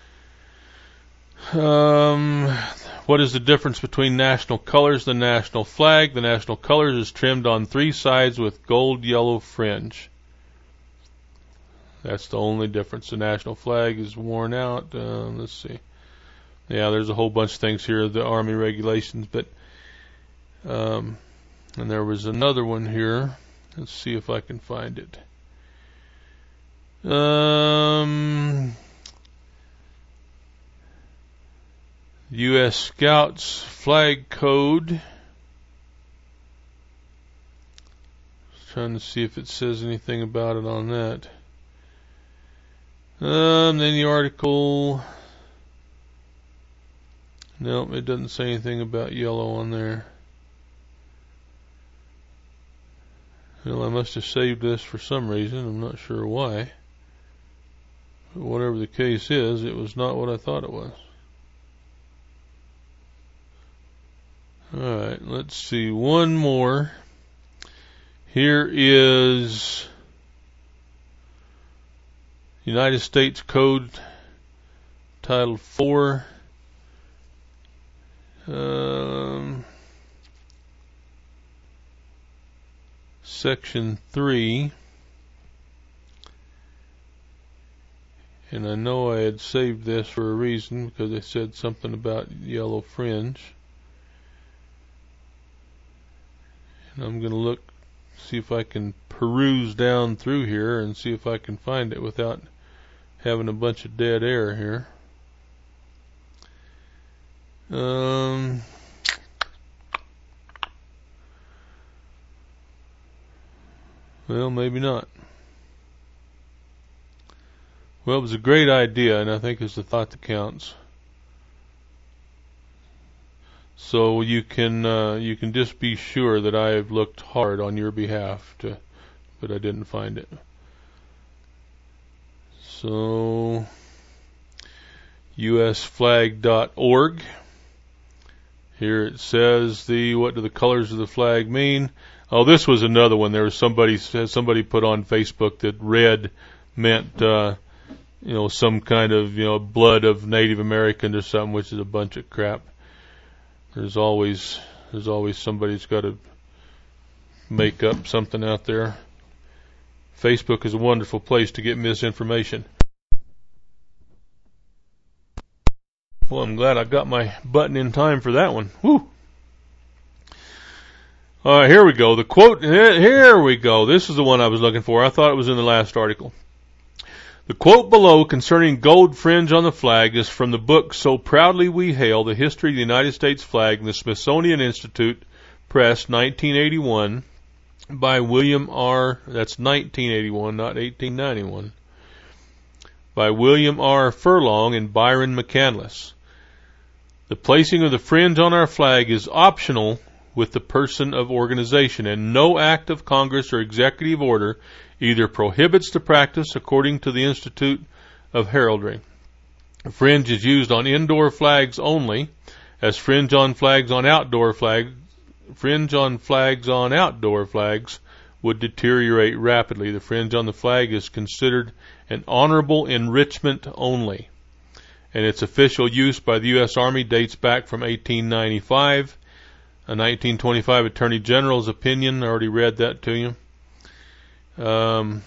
What is the difference between national colors and the national flag? The national colors is trimmed on three sides with gold yellow fringe. That's the only difference. The national flag is worn out. Let's see. Yeah, there's a whole bunch of things here, the Army regulations, but and there was another one here. Let's see if I can find it. U.S. Scouts Flag Code. Trying to see if it says anything about it on that. Then the article. Nope, it doesn't say anything about yellow on there. Well, I must have saved this for some reason. I'm not sure why. But whatever the case is, it was not what I thought it was. Alright, let's see. One more. Here is United States Code Title 4. Section 3. And I know I had saved this for a reason because it said something about yellow fringe. And I'm going to look see if I can peruse down through here and see if I can find it without having a bunch of dead air here. Well, maybe not. Well, it was a great idea, and I think it's the thought that counts. So you can just be sure that I have looked hard on your behalf, but I didn't find it. So usflag.org. Here it says what do the colors of the flag mean? Oh, this was another one. There was somebody put on Facebook that red meant some kind of blood of Native Americans or something, which is a bunch of crap. There's always somebody's got to make up something out there. Facebook is a wonderful place to get misinformation. Well, I'm glad I got my button in time for that one. Woo! All right, here we go. The quote, here we go. This is the one I was looking for. I thought it was in the last article. The quote below concerning gold fringe on the flag is from the book So Proudly We Hail the History of the United States Flag in the Smithsonian Institute Press, 1981, by William R. That's 1981, not 1891. By William R. Furlong and Byron McCandless. The placing of the fringe on our flag is optional with the person of organization, and no act of Congress or executive order either prohibits the practice according to the Institute of Heraldry. The fringe is used on indoor flags only, as fringe on flags on outdoor flags would deteriorate rapidly. The fringe on the flag is considered an honorable enrichment only, and its official use by the U.S. Army dates back from 1895. A 1925 Attorney General's opinion, I already read that to you. The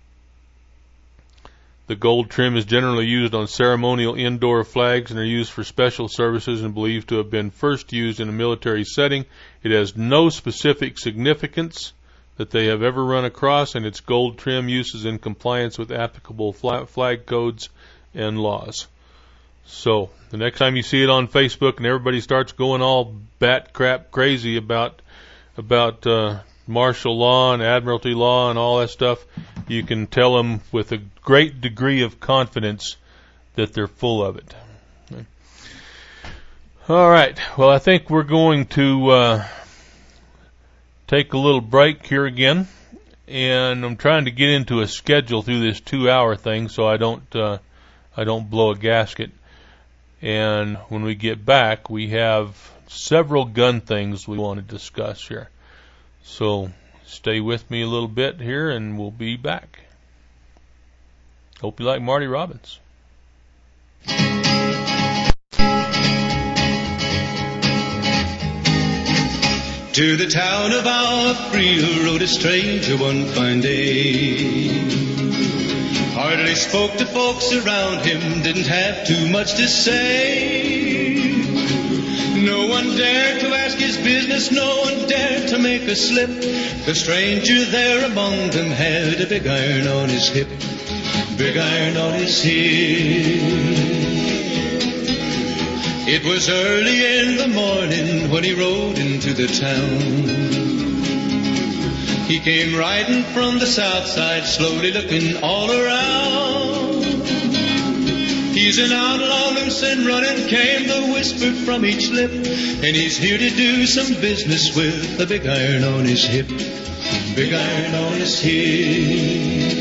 gold trim is generally used on ceremonial indoor flags and are used for special services and believed to have been first used in a military setting. It has no specific significance that they have ever run across, and its gold trim use is in compliance with applicable flag codes and laws. So, the next time you see it on Facebook and everybody starts going all bat crap crazy about martial law and admiralty law and all that stuff, you can tell them with a great degree of confidence that they're full of it. Okay. All right. Well, I think we're going to take a little break here again, and I'm trying to get into a schedule through this 2-hour thing so I don't blow a gasket. And when we get back, we have several gun things we want to discuss here. So stay with me a little bit here, and we'll be back. Hope you like Marty Robbins. To the town of Alfreel rode a stranger one fine day. Hardly spoke to folks around him, didn't have too much to say. No one dared to ask his business, no one dared to make a slip. The stranger there among them had a big iron on his hip. Big iron on his hip. It was early in the morning when he rode into the town. He came riding from the south side, slowly looking all around. He's an outlaw loose and running, came the whisper from each lip, and he's here to do some business with a big iron on his hip. Big iron on his hip.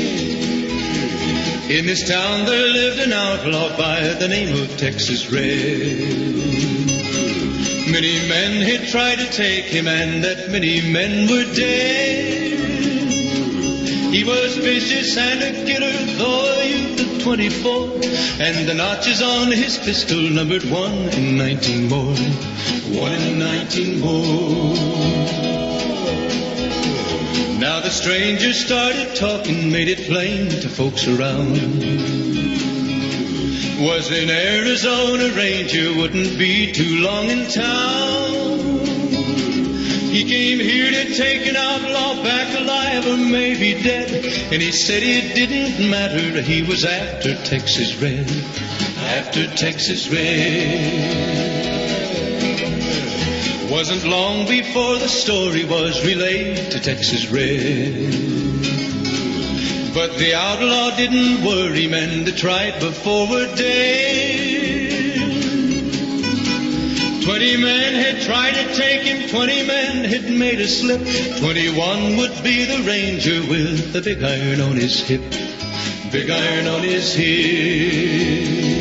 In this town there lived an outlaw by the name of Texas Red. Many men had tried to take him, and that many men were dead. He was vicious and a killer, though a youth of 24, and the notches on his pistol numbered 1 in 19 more. 1 in 19 more. Now the stranger started talking, made it plain to folks around. Was an Arizona Ranger, wouldn't be too long in town. He came here to taken outlaw back alive or maybe dead. And he said it didn't matter, he was after Texas Red. After Texas Red. Wasn't long before the story was relayed to Texas Red. But the outlaw didn't worry, men that tried before a day. 20 men had tried to take him, 20 men had made a slip. 21 would be the ranger with the big iron on his hip. Big iron on his hip.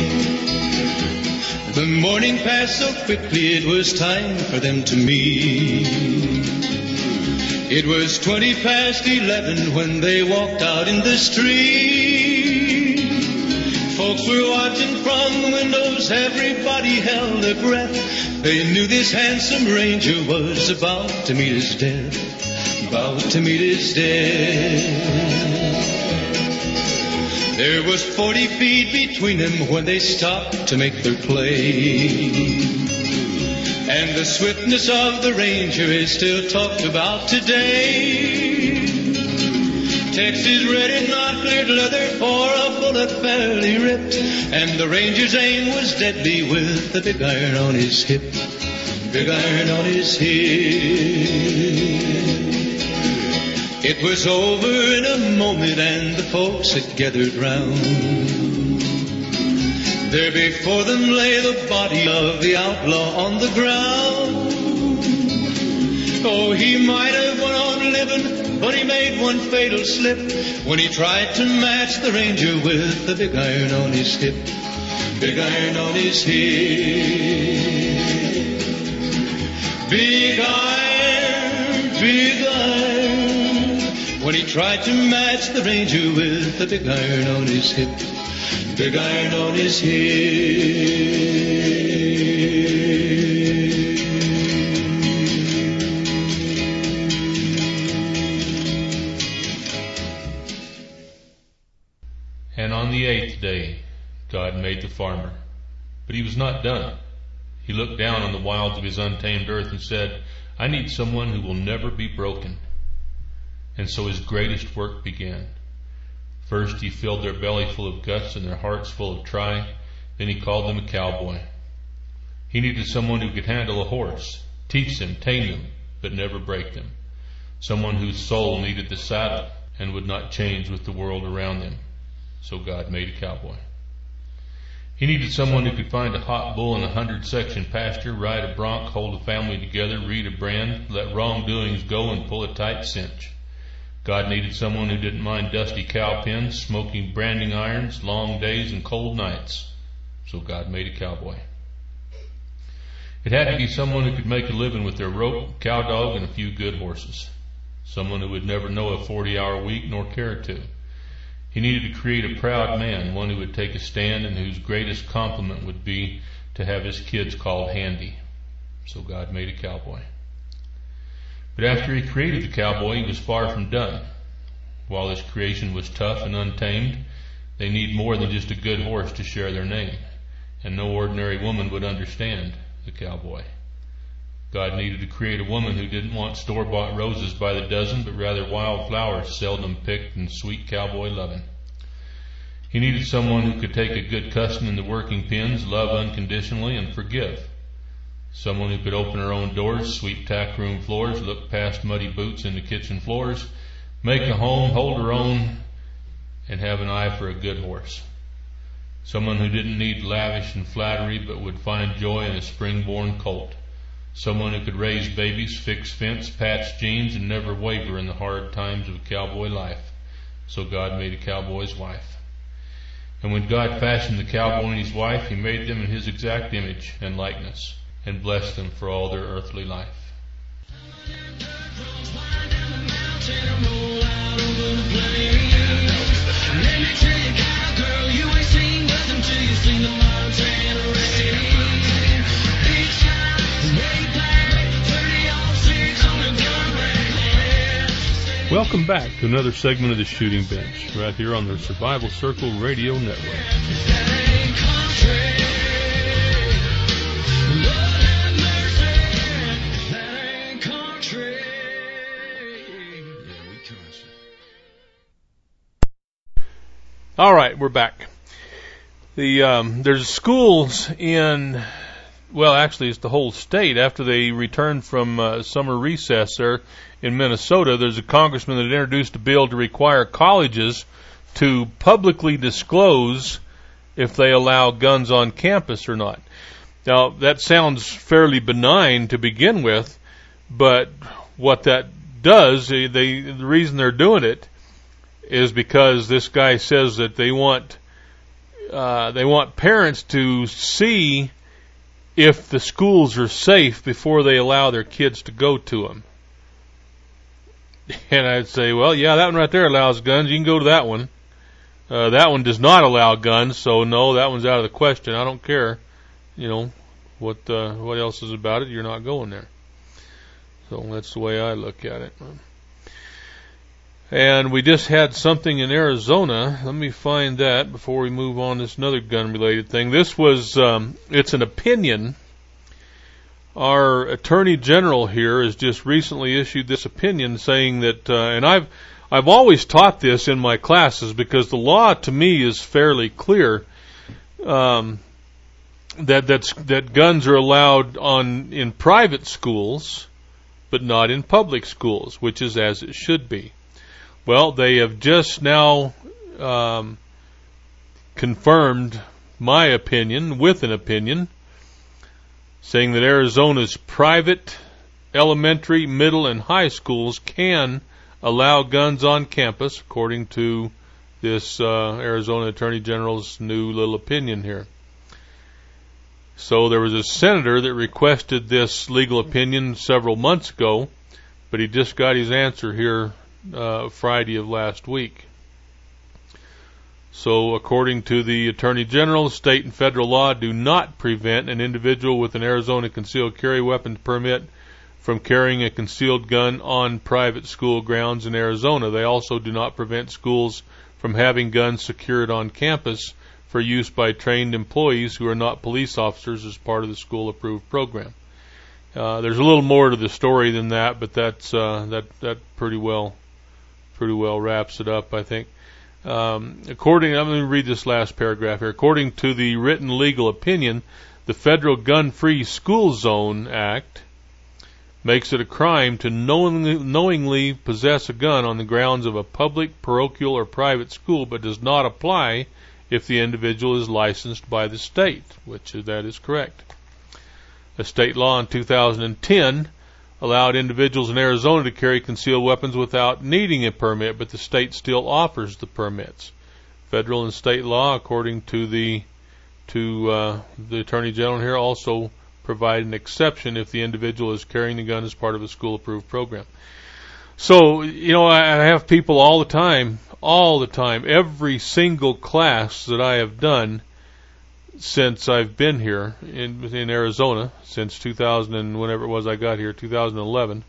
The morning passed so quickly it was time for them to meet. It was 20 past 11 when they walked out in the street. Folks were watching from the windows, everybody held their breath. They knew this handsome ranger was about to meet his death. About to meet his death. There was 40 feet between them when they stopped to make their play. And the swiftness of the ranger is still talked about today. Texas Red had not cleared leather for a bullet fairly ripped. And the ranger's aim was deadly with the big iron on his hip. Big iron on his hip. It was over in a moment and the folks had gathered round. There before them lay the body of the outlaw on the ground. Oh, he might have went on living, but he made one fatal slip when he tried to match the ranger with the big iron on his hip. Big iron on his hip. Big iron, big iron. When he tried to match the ranger with the big iron on his hip. Big iron on his hip. And on the 8th day, God made the farmer. But he was not done. He looked down on the wilds of his untamed earth and said, I need someone who will never be broken. And so his greatest work began. First, he filled their belly full of guts and their hearts full of try. Then he called them a cowboy. He needed someone who could handle a horse, teach them, tame them, but never break them. Someone whose soul needed the saddle and would not change with the world around them. So God made a cowboy. He needed someone who could find a hot bull in a 100-section pasture, ride a bronc, hold a family together, read a brand, let wrongdoings go, and pull a tight cinch. God needed someone who didn't mind dusty cow pens, smoking branding irons, long days and cold nights. So God made a cowboy. It had to be someone who could make a living with their rope, cow dog, and a few good horses. Someone who would never know a 40-hour week nor care to. He needed to create a proud man, one who would take a stand and whose greatest compliment would be to have his kids called handy. So God made a cowboy. But after he created the cowboy, he was far from done. While this creation was tough and untamed, they need more than just a good horse to share their name. And no ordinary woman would understand the cowboy. God needed to create a woman who didn't want store-bought roses by the dozen, but rather wild flowers, seldom picked, and sweet cowboy loving. He needed someone who could take a good cussing in the working pens, love unconditionally, and forgive. Someone who could open her own doors, sweep tack room floors, look past muddy boots into kitchen floors, make a home, hold her own, and have an eye for a good horse. Someone who didn't need lavish and flattery, but would find joy in a spring-born colt. Someone who could raise babies, fix fence, patch jeans, and never waver in the hard times of a cowboy life. So God made a cowboy's wife. And when God fashioned the cowboy and his wife, he made them in his exact image and likeness, and blessed them for all their earthly life. Welcome back to another segment of the Shooting Bench, right here on the Survival Circle Radio Network. All right, we're back. There's schools in, well, actually it's the whole state. After they returned from summer recess there in Minnesota, there's a congressman that introduced a bill to require colleges to publicly disclose if they allow guns on campus or not. Now, that sounds fairly benign to begin with, but what that does, the reason they're doing it is because this guy says that they want parents to see if the schools are safe before they allow their kids to go to them. And I'd say, well, yeah, that one right there allows guns. You can go to that one. That one does not allow guns, so no, that one's out of the question. I don't care, what else is about it. You're not going there. So that's the way I look at it. And we just had something in Arizona. Let me find that before we move on to this another gun-related thing. This was, it's an opinion. Our Attorney General here has just recently issued this opinion saying that, and I've always taught this in my classes because the law to me is fairly clear, that guns are allowed in private schools, but not in public schools, which is as it should be. Well, they have just now confirmed my opinion with an opinion, saying that Arizona's private elementary, middle, and high schools can allow guns on campus, according to this Arizona Attorney General's new little opinion here. So there was a senator that requested this legal opinion several months ago, but he just got his answer here Friday of last week. So according to the Attorney General, state and federal law do not prevent an individual with an Arizona concealed carry weapons permit from carrying a concealed gun on private school grounds in Arizona. They also do not prevent schools from having guns secured on campus for use by trained employees who are not police officers as part of the school-approved program. There's a little more to the story than that, but that pretty well wraps it up, I think. I'm going to read this last paragraph here. According to the written legal opinion, the Federal Gun-Free School Zone Act makes it a crime to knowingly possess a gun on the grounds of a public, parochial, or private school, but does not apply if the individual is licensed by the state, which that is correct. A state law in 2010 allowed individuals in Arizona to carry concealed weapons without needing a permit, but the state still offers the permits. Federal and state law, according to the Attorney General here, also provide an exception if the individual is carrying the gun as part of a school-approved program. So, I have people all the time, every single class that I have done since I've been here in Arizona, since 2000 and whenever it was I got here, 2011,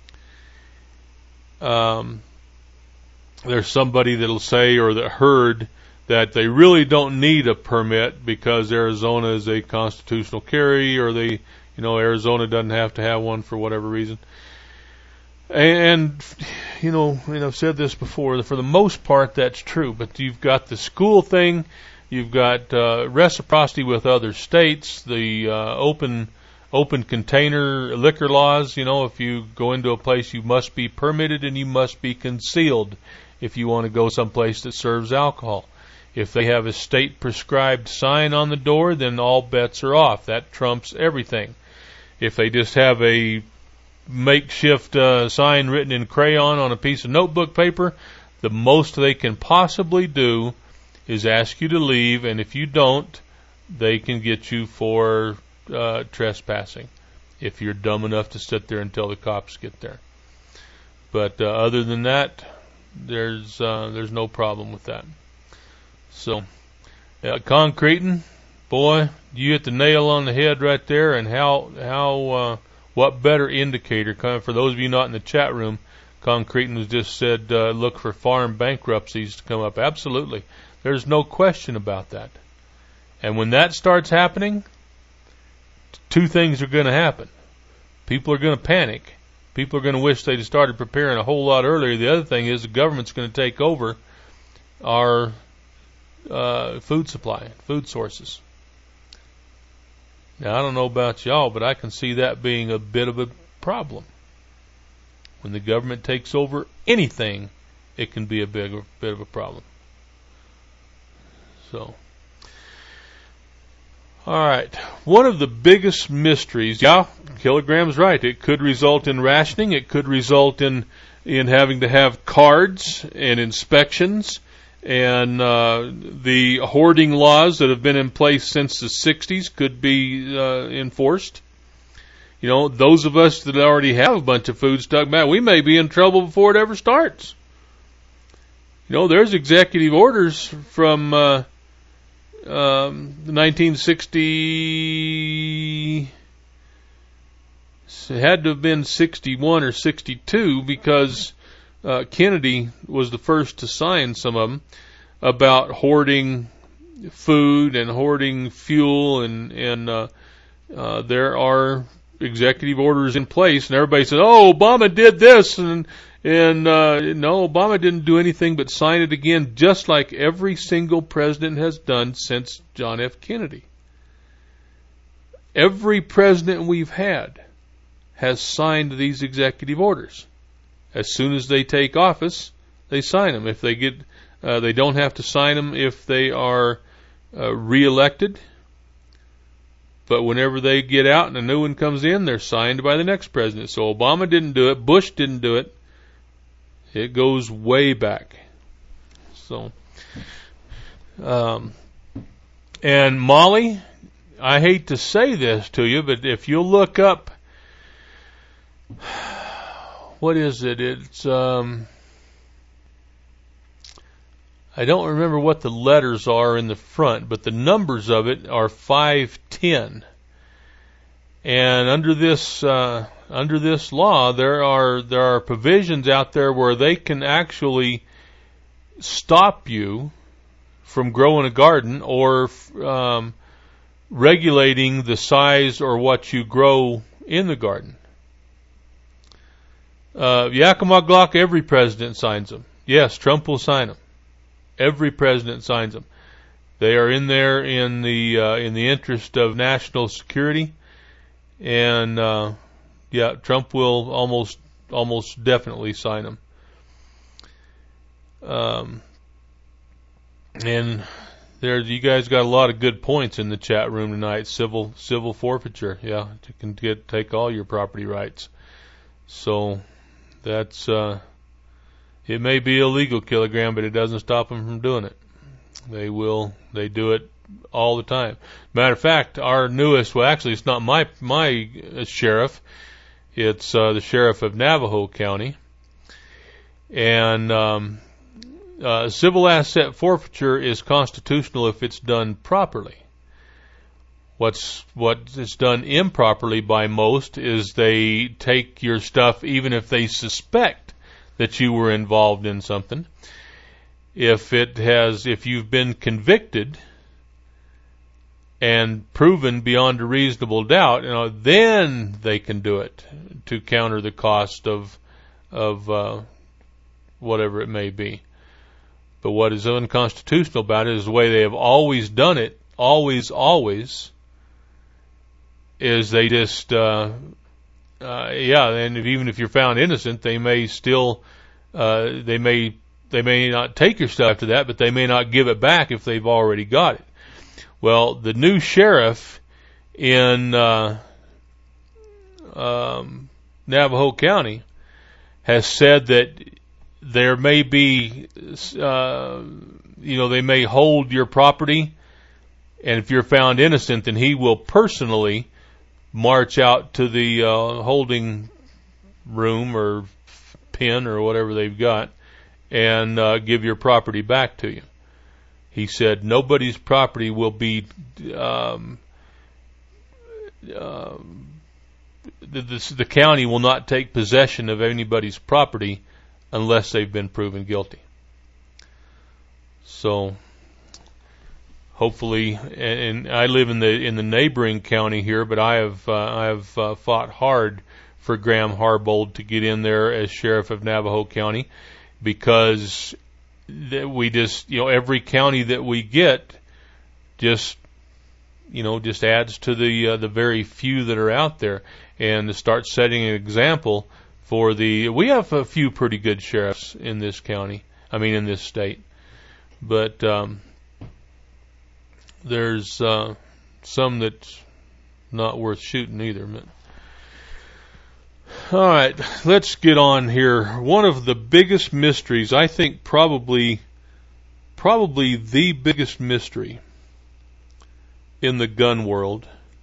there's somebody that'll say or that heard that they really don't need a permit because Arizona is a constitutional carry, or Arizona doesn't have to have one for whatever reason. And I've said this before, for the most part that's true, but you've got the school thing, you've got reciprocity with other states, the open container liquor laws. If you go into a place, you must be permitted and you must be concealed if you want to go someplace that serves alcohol. If they have a state-prescribed sign on the door, then all bets are off. That trumps everything. If they just have a makeshift sign written in crayon on a piece of notebook paper, the most they can possibly do is ask you to leave, and if you don't, they can get you for trespassing if you're dumb enough to sit there until the cops get there. But other than that, there's no problem with that. So, concreting, boy, you hit the nail on the head right there. And what better indicator? For those of you not in the chat room, concreting was just said look for farm bankruptcies to come up. Absolutely, there's no question about that. And when that starts happening, two things are going to happen. People are going to panic. People are going to wish they'd started preparing a whole lot earlier. The other thing is the government's going to take over our food supply, food sources. Now, I don't know about y'all, but I can see that being a bit of a problem. When the government takes over anything, it can be a bit of a problem. So, all right. One of the biggest mysteries, Kilogram's right. It could result in rationing. It could result in having to have cards and inspections, and the hoarding laws that have been in place since the 60s could be enforced. You know, those of us that already have a bunch of food stuck back, we may be in trouble before it ever starts. You know, there's executive orders from 1960, it had to have been 61 or 62, because Kennedy was the first to sign some of them about hoarding food and hoarding fuel, and there are executive orders in place, and everybody says, "Oh, Obama did this," and no, Obama didn't do anything but sign it again, just like every single president has done since John F. Kennedy. Every president we've had has signed these executive orders. As soon as they take office, they sign them. If they get, they don't have to sign them if they are reelected. But whenever they get out and a new one comes in, they're signed by the next president. So Obama didn't do it. Bush didn't do it. It goes way back. So, and Molly, I hate to say this to you, but if you look up, what is it? It's, I don't remember what the letters are in the front, but the numbers of it are 510. And under this law, there are provisions out there where they can actually stop you from growing a garden or regulating the size or what you grow in the garden. Yakima Glock, every president signs them. Yes, Trump will sign them. Every president signs them. They are in there in the interest of national security, and Trump will almost definitely sign them. And there, you guys got a lot of good points in the chat room tonight. Civil forfeiture, you can take all your property rights. So that's. It may be illegal, Kilogram, but it doesn't stop them from doing it. They do it all the time. Matter of fact, our newest, well, actually, it's not my sheriff. It's the sheriff of Navajo County. And civil asset forfeiture is constitutional if it's done properly. What is done improperly by most is they take your stuff even if they suspect that you were involved in something. If you've been convicted and proven beyond a reasonable doubt, then they can do it to counter the cost of whatever it may be. But what is unconstitutional about it is the way they have always done it, always, is they just and even if you're found innocent, they may still, they may not take your stuff after that, but they may not give it back if they've already got it. Well, the new sheriff in Navajo County has said that there may be, they may hold your property, and if you're found innocent, then he will personally march out to the holding room or pen or whatever they've got and give your property back to you. He said nobody's property will be the county will not take possession of anybody's property unless they've been proven guilty. So hopefully, and I live in the neighboring county here, but I have fought hard for Graham Harbold to get in there as sheriff of Navajo County, because that we just, every county that we get just adds to the very few that are out there, and to start setting an example for we have a few pretty good sheriffs in this county, in this state, but there's some that's not worth shooting either. All right, let's get on here. One of the biggest mysteries, I think probably the biggest mystery in the gun world,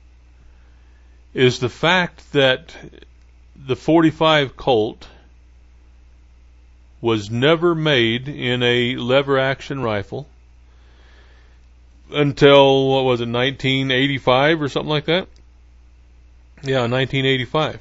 is the fact that the .45 Colt was never made in a lever action rifle until, 1985 or something like that? Yeah, 1985.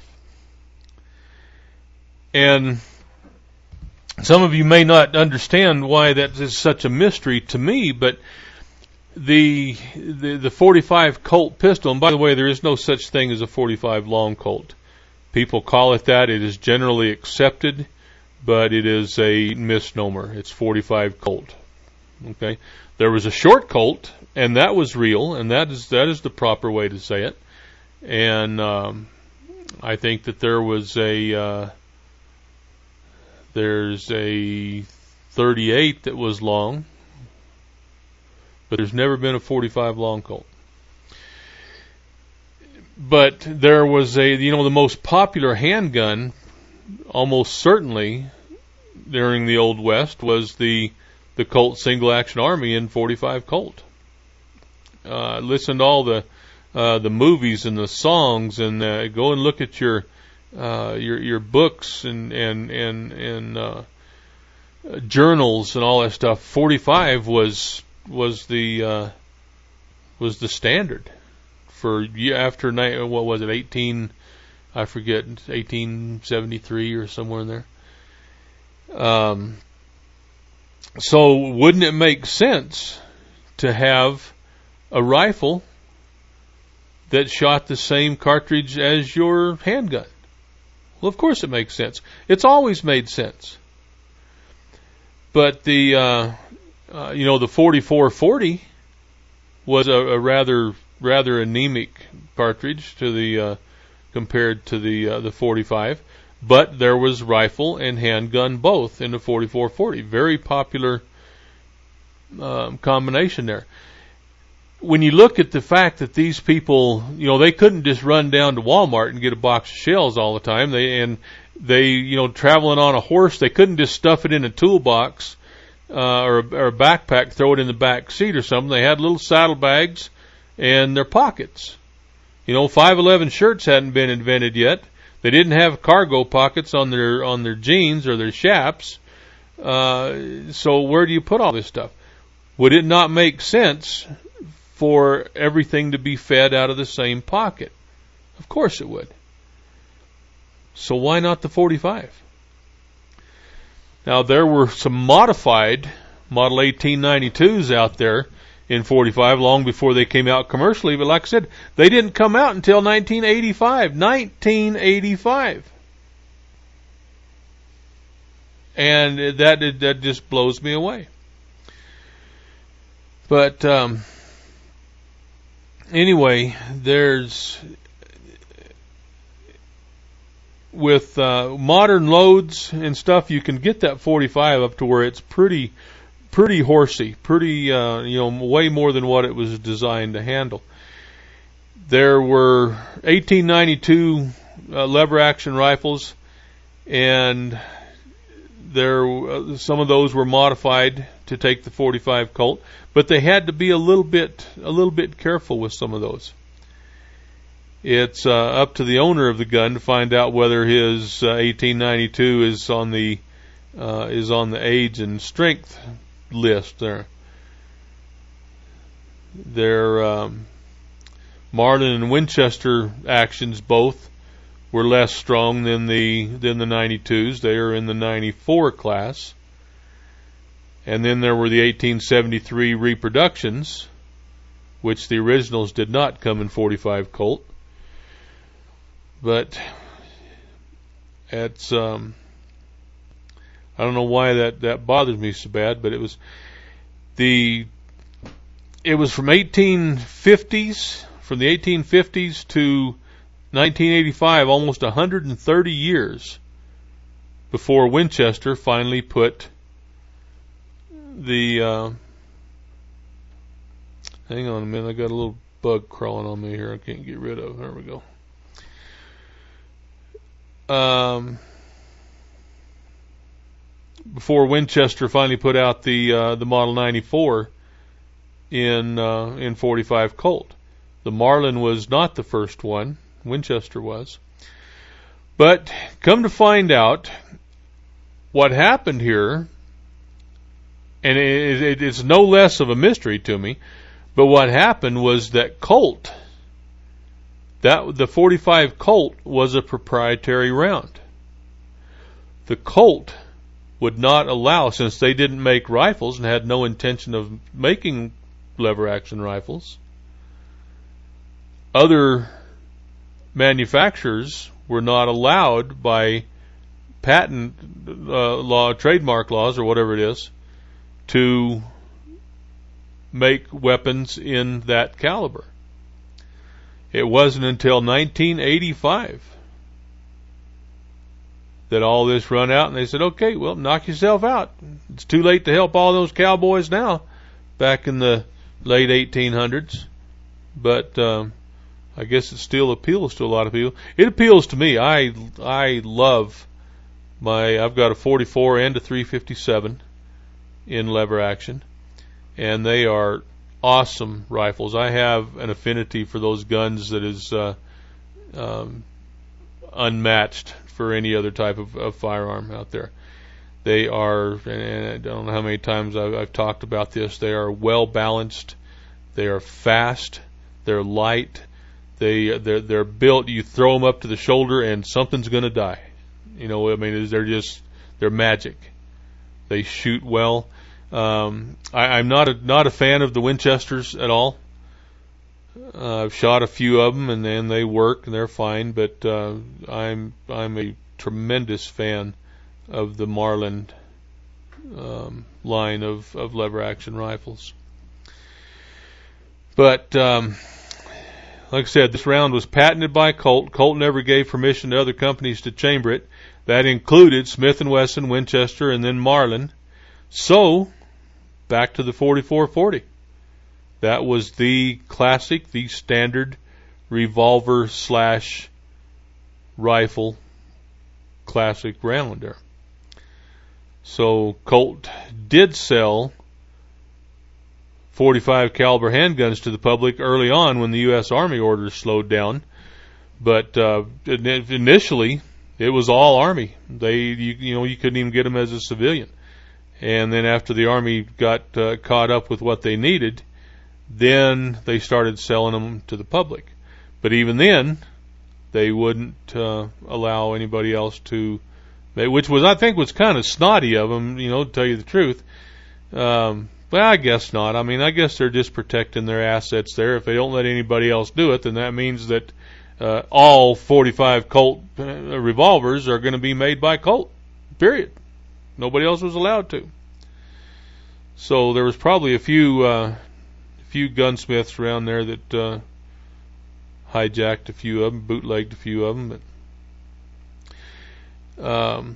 And some of you may not understand why that is such a mystery to me, but the .45 Colt pistol, and by the way, there is no such thing as a .45 long Colt. People call it that. It is generally accepted, but it is a misnomer. It's .45 Colt. Okay, there was a short Colt, and that was real, and that is the proper way to say it. And I think that there's a 38 that was long, but there's never been a .45 long Colt. But there was the most popular handgun, almost certainly during the Old West, was the Colt Single Action Army in .45 Colt. Listen to all the movies and the songs, and go and look at your books and journals and all that stuff. .45 was the standard for after 1873 or somewhere in there. So wouldn't it make sense to have a rifle that shot the same cartridge as your handgun? Well, of course it makes sense. It's always made sense. But the 4440 was a rather anemic cartridge compared to the 45. But there was rifle and handgun both in the 4440. Very popular combination there. When you look at the fact that these people, they couldn't just run down to Walmart and get a box of shells all the time. They traveling on a horse, they couldn't just stuff it in a toolbox or a backpack, throw it in the back seat or something. They had little saddlebags and their pockets. 511 shirts hadn't been invented yet. They didn't have cargo pockets on their jeans or their chaps. So where do you put all this stuff? Would it not make sense for everything to be fed out of the same pocket? Of course it would. So why not the 45? Now there were some modified Model 1892s out there in 45 long before they came out commercially, but like I said, they didn't come out until 1985. 1985. And that just blows me away. But anyway, with modern loads and stuff, you can get that 45 up to where it's pretty horsey, way more than what it was designed to handle. There were 1892 lever action rifles, and some of those were modified to take the 45 Colt, but they had to be a little bit careful with some of those. It's up to the owner of the gun to find out whether his 1892 is on the age and strength list there. Their Marlin and Winchester actions both were less strong than the 92s. They are in the 94 class. And then there were the 1873 reproductions, which the originals did not come in 45 Colt. But it's I don't know why that bothers me so bad, but it was from 1850s, from the 1850s to 1985, almost 130 years before Winchester finally put the, hang on a minute, I got a little bug crawling on me here I can't get rid of. There we go. Before Winchester finally put out the Model 94 in 45 Colt. The Marlin was not the first one. Winchester was. But come to find out, what happened here, and it's no less of a mystery to me, but what happened was that Colt, the 45 Colt was a proprietary round. The Colt would not allow, since they didn't make rifles and had no intention of making lever action rifles, other manufacturers were not allowed by patent law, trademark laws, or whatever it is, to make weapons in that caliber. It wasn't until 1985 that all this run out, and they said, okay, well, knock yourself out. It's too late to help all those cowboys now, back in the late 1800s. But I guess it still appeals to a lot of people. It appeals to me. I love I've got a 44 and a 357 in lever action, and they are awesome rifles. I have an affinity for those guns that is unmatched for any other type of firearm out there. They are, and I don't know how many times I've talked about this, they are well balanced, they are fast, they're light, they're built, you throw them up to the shoulder and something's going to die. You know, I mean, they're magic. They shoot well. I'm not a fan of the Winchesters at all. I've shot a few of them, and then they work and they're fine. But I'm a tremendous fan of the Marlin line of lever action rifles. But like I said, this round was patented by Colt. Colt never gave permission to other companies to chamber it. That included Smith & Wesson, Winchester, and then Marlin. So, back to the 4440. That was the classic, the standard revolver / rifle classic round there. So Colt did sell 45 caliber handguns to the public early on when the U.S. Army orders slowed down, but initially it was all Army. You couldn't even get them as a civilian. And then after the Army got caught up with what they needed, then they started selling them to the public. But even then, they wouldn't allow anybody else to, which was, I think, was kind of snotty of them, to tell you the truth. Well, I guess not. I mean, I guess they're just protecting their assets there. If they don't let anybody else do it, then that means that all 45 Colt revolvers are going to be made by Colt. Period. Nobody else was allowed to. So there was probably a few gunsmiths around there that hijacked a few of them, bootlegged a few of them. But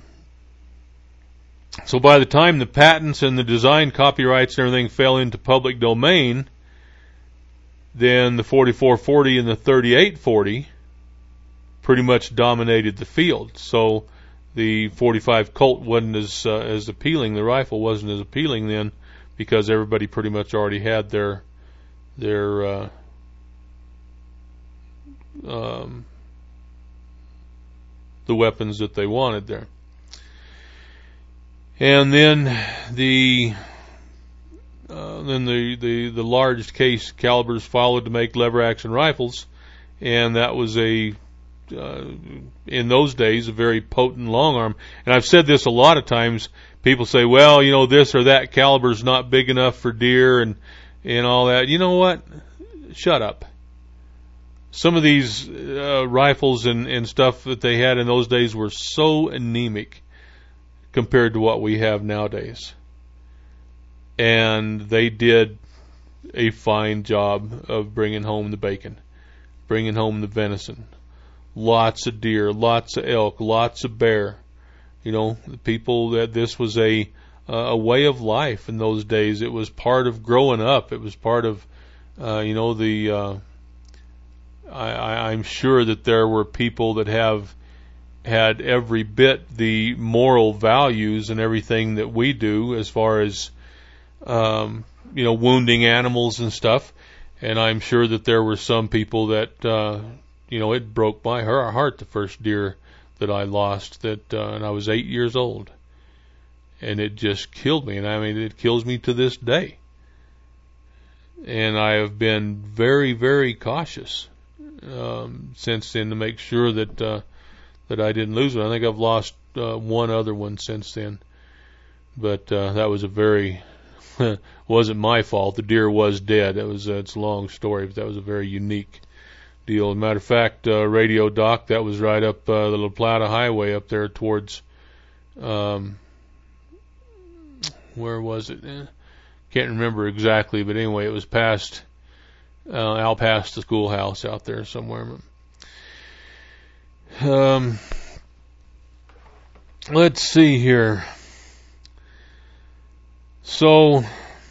so by the time the patents and the design copyrights and everything fell into public domain, then the 4440 and the 3840 pretty much dominated the field. So the 45 Colt wasn't as appealing. The rifle wasn't as appealing then, because everybody pretty much already had their the weapons that they wanted there. And then the large case calibers followed to make lever action rifles, and that was in those days a very potent long arm. And I've said this a lot of times. People say, well, this or that caliber's not big enough for deer and all that. You know what? Shut up. Some of these rifles and stuff that they had in those days were so anemic compared to what we have nowadays. And they did a fine job of bringing home the bacon, bringing home the venison. Lots of deer, lots of elk, lots of bear. You know, the people that this was a way of life in those days. It was part of growing up. It was part of, I'm sure that there were people that had every bit the moral values and everything that we do as far as, wounding animals and stuff. And I'm sure that there were some people that, it broke my heart the first deer that I lost, and I was 8 years old. And it just killed me. And I mean, it kills me to this day. And I have been very, very cautious since then to make sure that I didn't lose one. I think I've lost one other one since then. But that was wasn't my fault. The deer was dead. It's a long story, but that was a very unique deal. As a matter of fact, Radio Doc, that was right up the La Plata Highway up there towards, where was it? Can't remember exactly, but anyway, it was out past the schoolhouse out there somewhere. Let's see here. So,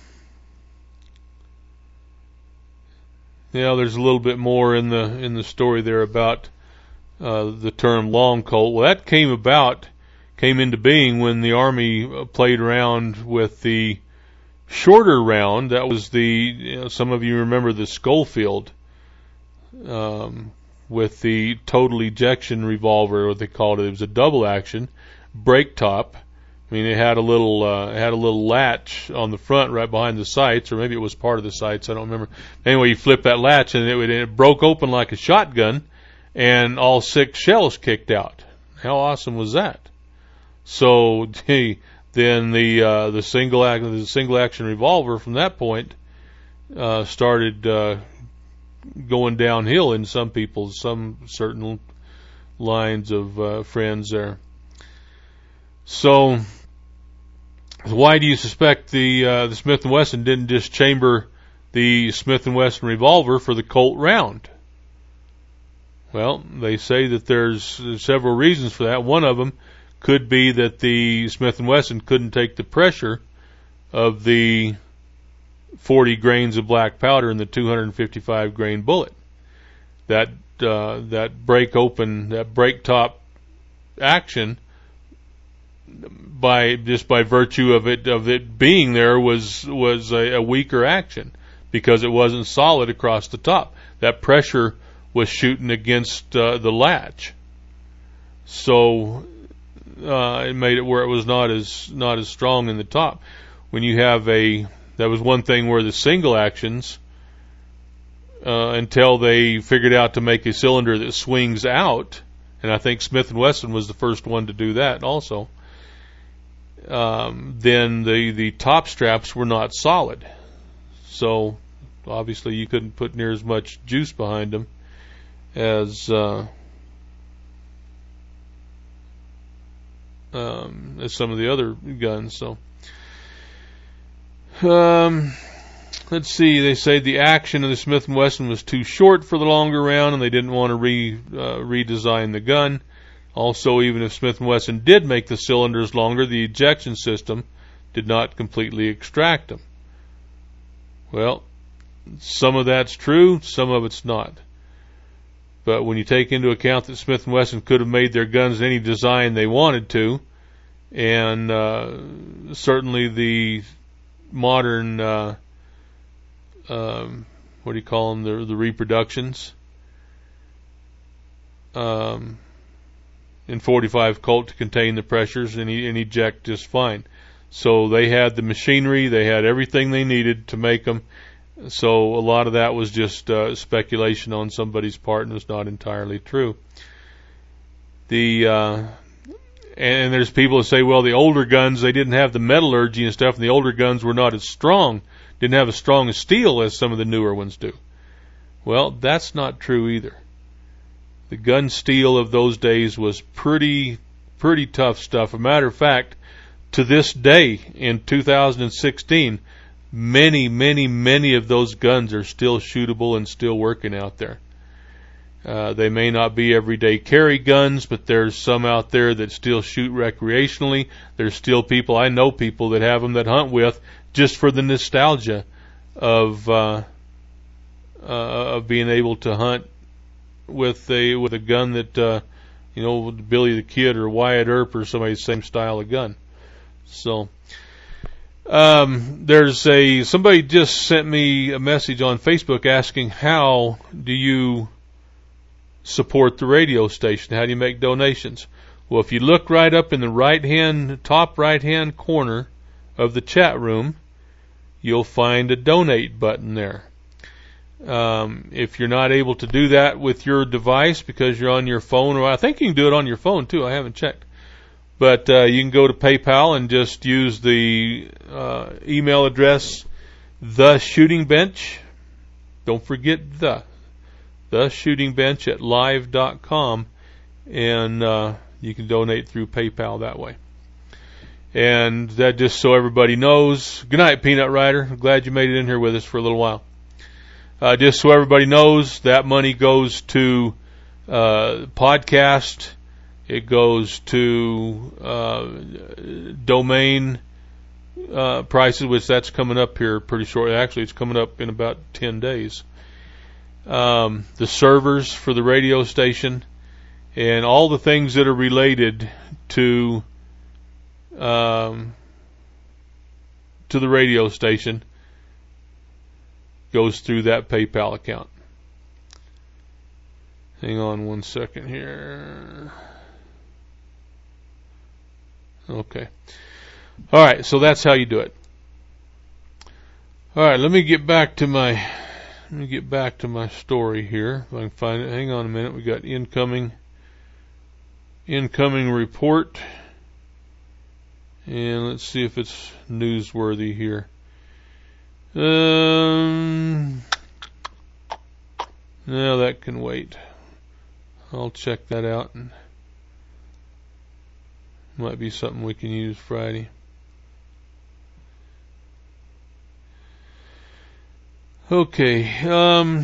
there's a little bit more in the story there about the term long colt. Well, that came into being when the Army played around with the shorter round. That was some of you remember the Schofield with the total ejection revolver, what they called it. It was a double action brake top. I mean, it had a little latch on the front right behind the sights, or maybe it was part of the sights. I don't remember. Anyway, you flip that latch and it broke open like a shotgun, and all 6 shells kicked out. How awesome was that? So then the single action revolver from that point started going downhill in some certain lines of friends there. So why do you suspect the Smith & Wesson didn't just chamber the Smith & Wesson revolver for the Colt round? Well, they say that there's several reasons for that. One of them could be that the Smith & Wesson couldn't take the pressure of the 40 grains of black powder in the 255 grain bullet. That break top action, by virtue of it being there, was a weaker action because it wasn't solid across the top. That pressure was shooting against the latch, so it made it where it was not as strong in the top. When you have that was one thing where the single actions, until they figured out to make a cylinder that swings out, and I think Smith & Wesson was the first one to do that also. Then the top straps were not solid, so obviously you couldn't put near as much juice behind them as some of the other guns. So let's see. They say the action of the Smith & Wesson was too short for the longer round, and they didn't want to redesign the gun. Also, even if Smith & Wesson did make the cylinders longer, the ejection system did not completely extract them. Well, some of that's true, some of it's not. But when you take into account that Smith & Wesson could have made their guns any design they wanted to, and certainly the modern, what do you call them, the reproductions, in 45 Colt to contain the pressures and eject just fine. So they had the machinery, they had everything they needed to make them. So a lot of that was just speculation on somebody's part and was not entirely true. And there's people that say, well, the older guns, they didn't have the metallurgy and stuff, and the older guns were not as strong, didn't have as strong a steel as some of the newer ones do. Well, that's not true either. The gun steel of those days was pretty tough stuff. As a matter of fact, to this day in 2016, many of those guns are still shootable and still working out there. They may not be everyday carry guns, but there's some out there that still shoot recreationally. There's still people, I know people that have them that hunt with just for the nostalgia of being able to hunt with a gun that Billy the Kid or Wyatt Earp or somebody's same style of gun. So somebody just sent me a message on Facebook asking, how do you support the radio station? How do you make donations? Well, if you look right up in the top right hand corner of the chat room, you'll find a donate button there. If you're not able to do that with your device because you're on your phone, or I think you can do it on your phone too, I haven't checked. But you can go to PayPal and just use the email address, theshootingbench. Don't forget the shootingbench at live.com, and you can donate through PayPal that way. And that just so everybody knows. Good night, Peanut Rider. I'm glad you made it in here with us for a little while. Just so everybody knows, that money goes to podcast. It goes to domain prices, which that's coming up here pretty shortly. Actually, it's coming up in about 10 days. The servers for the radio station, and all the things that are related to the radio station goes through that PayPal account. Hang on one second here. Okay. All right, so that's how you do it. All right, let me get back to my story here. If I can find it. Hang on a minute. We got incoming report. And let's see if it's newsworthy here. No, that can wait. I'll check that out, and might be something we can use Friday. Okay, let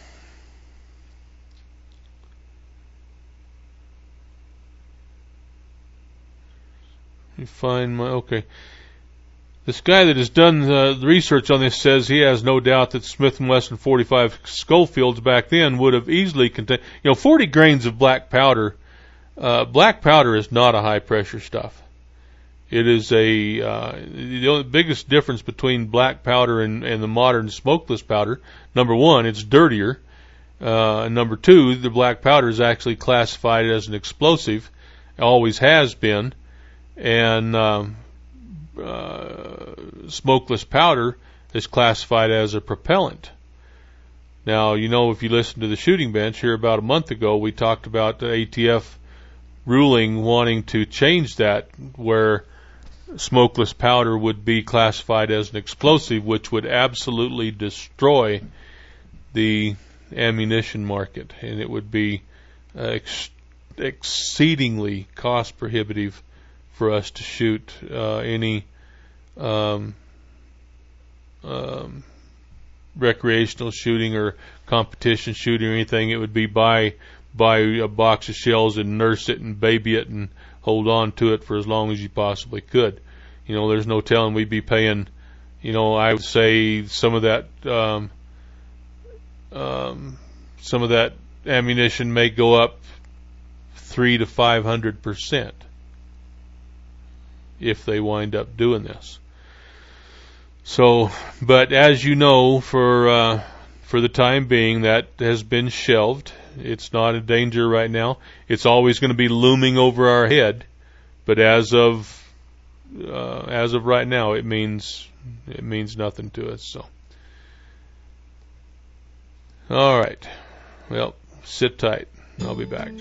me find okay. This guy that has done the research on this says he has no doubt that Smith & Wesson 45 Schofields back then would have easily contained, 40 grains of black powder. Black powder is not a high pressure stuff. It is the biggest difference between black powder and the modern smokeless powder. Number one, it's dirtier. Number two, the black powder is actually classified as an explosive. It always has been. And smokeless powder is classified as a propellant. Now, if you listen to the Shooting Bench here about a month ago, we talked about the ATF ruling wanting to change that, where smokeless powder would be classified as an explosive, which would absolutely destroy the ammunition market, and it would be exceedingly cost prohibitive for us to shoot any recreational shooting or competition shooting or anything. It would be buy a box of shells and nurse it and baby it and hold on to it for as long as you possibly could. There's no telling we'd be paying, I would say some of that ammunition may go up 300 to 500% if they wind up doing this. So, but as you know, for the time being, that has been shelved. It's not a danger right now. It's always going to be looming over our head, but as of right now, it means nothing to us. So, all right. Well, sit tight. I'll be back.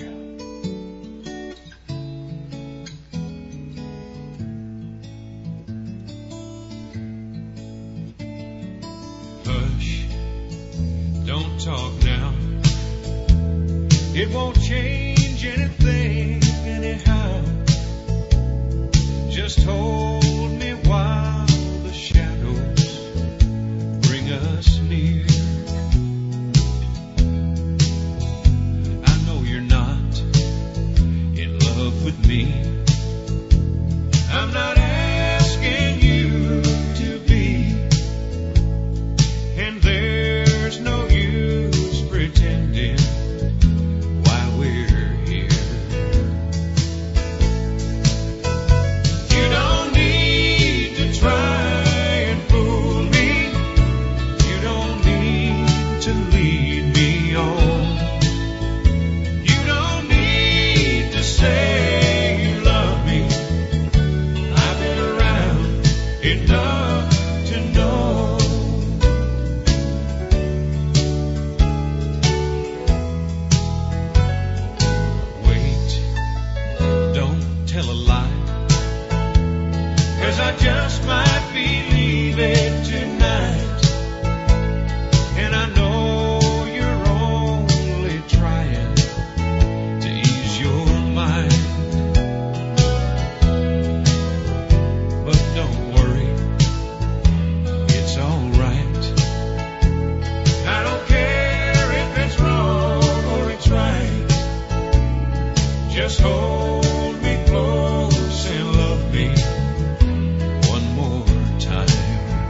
Hush, don't talk now. It won't change anything anyhow. Just hold I'm not asking you to be, and there's no use pretending why we're here. You don't need to try and fool me. You don't need to lead me on. You don't need to say you love me. I've been around enough to know. Wait, don't tell a lie, 'cause I just might believe it tonight. And I know you're only trying to ease your mind. But don't worry, it's alright. I don't care if it's wrong or it's right. Just hold me close and love me one more time.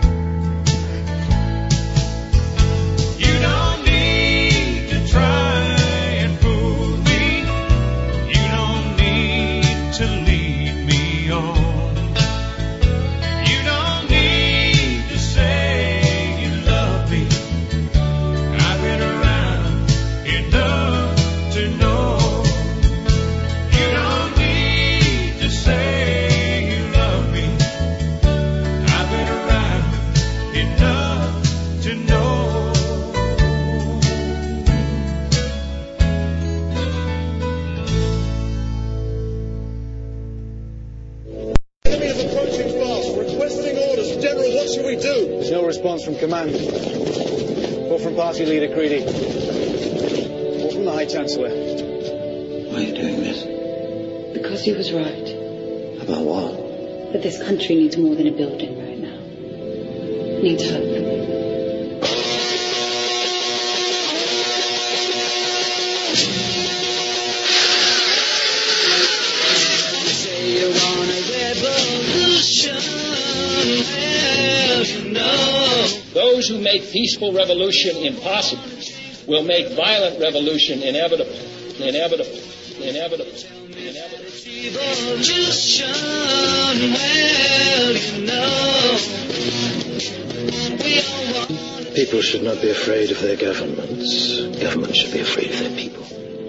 You don't need to try and fool me. You don't need to lead me on. You don't need to say you love me. I've been around enough to know. You don't need to say you love me. I've been around enough to know. Enemy is approaching fast, requesting orders. General, what should we do? There's no response from command. Or from Party Leader Creedy. Or from the High Chancellor. Why are you doing this? Because he was right. About what? That this country needs more than a building right now. It needs hope. Say you want a revolution, well, you know. Those who make peaceful revolution impossible will make violent revolution inevitable. Inevitable. Inevitable. Inevitable. Revolution, well, you know. We all want. People should not be afraid of their governments. Governments should be afraid of their people.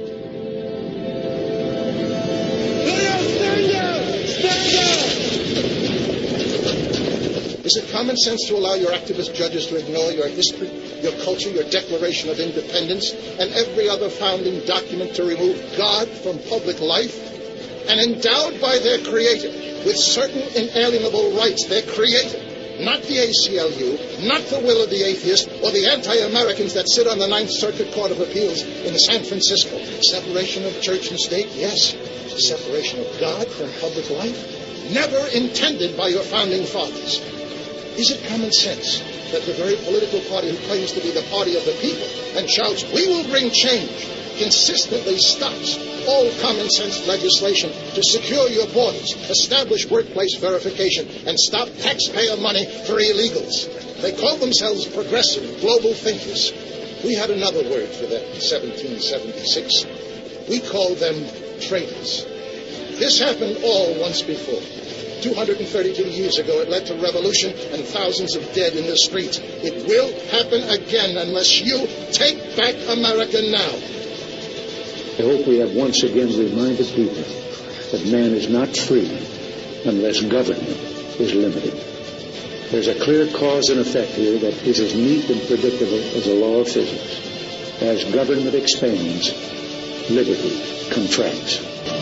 Is it common sense to allow your activist judges to ignore your history, your culture, your Declaration of Independence, and every other founding document to remove God from public life? And endowed by their Creator with certain inalienable rights, their Creator, not the ACLU, not the will of the atheist, or the anti-Americans that sit on the Ninth Circuit Court of Appeals in San Francisco. Separation of church and state, yes. Separation of God from public life, never intended by your founding fathers. Is it common sense that the very political party who claims to be the party of the people and shouts, "We will bring change," consistently stops all common sense legislation to secure your borders, establish workplace verification, and stop taxpayer money for illegals? They call themselves progressive global thinkers. We had another word for them in 1776. We called them traitors. This happened all once before. 232 years ago, it led to revolution and thousands of dead in the streets. It will happen again unless you take back America now. I hope we have once again reminded people that man is not free unless government is limited. There's a clear cause and effect here that is as neat and predictable as a law of physics. As government expands, liberty contracts.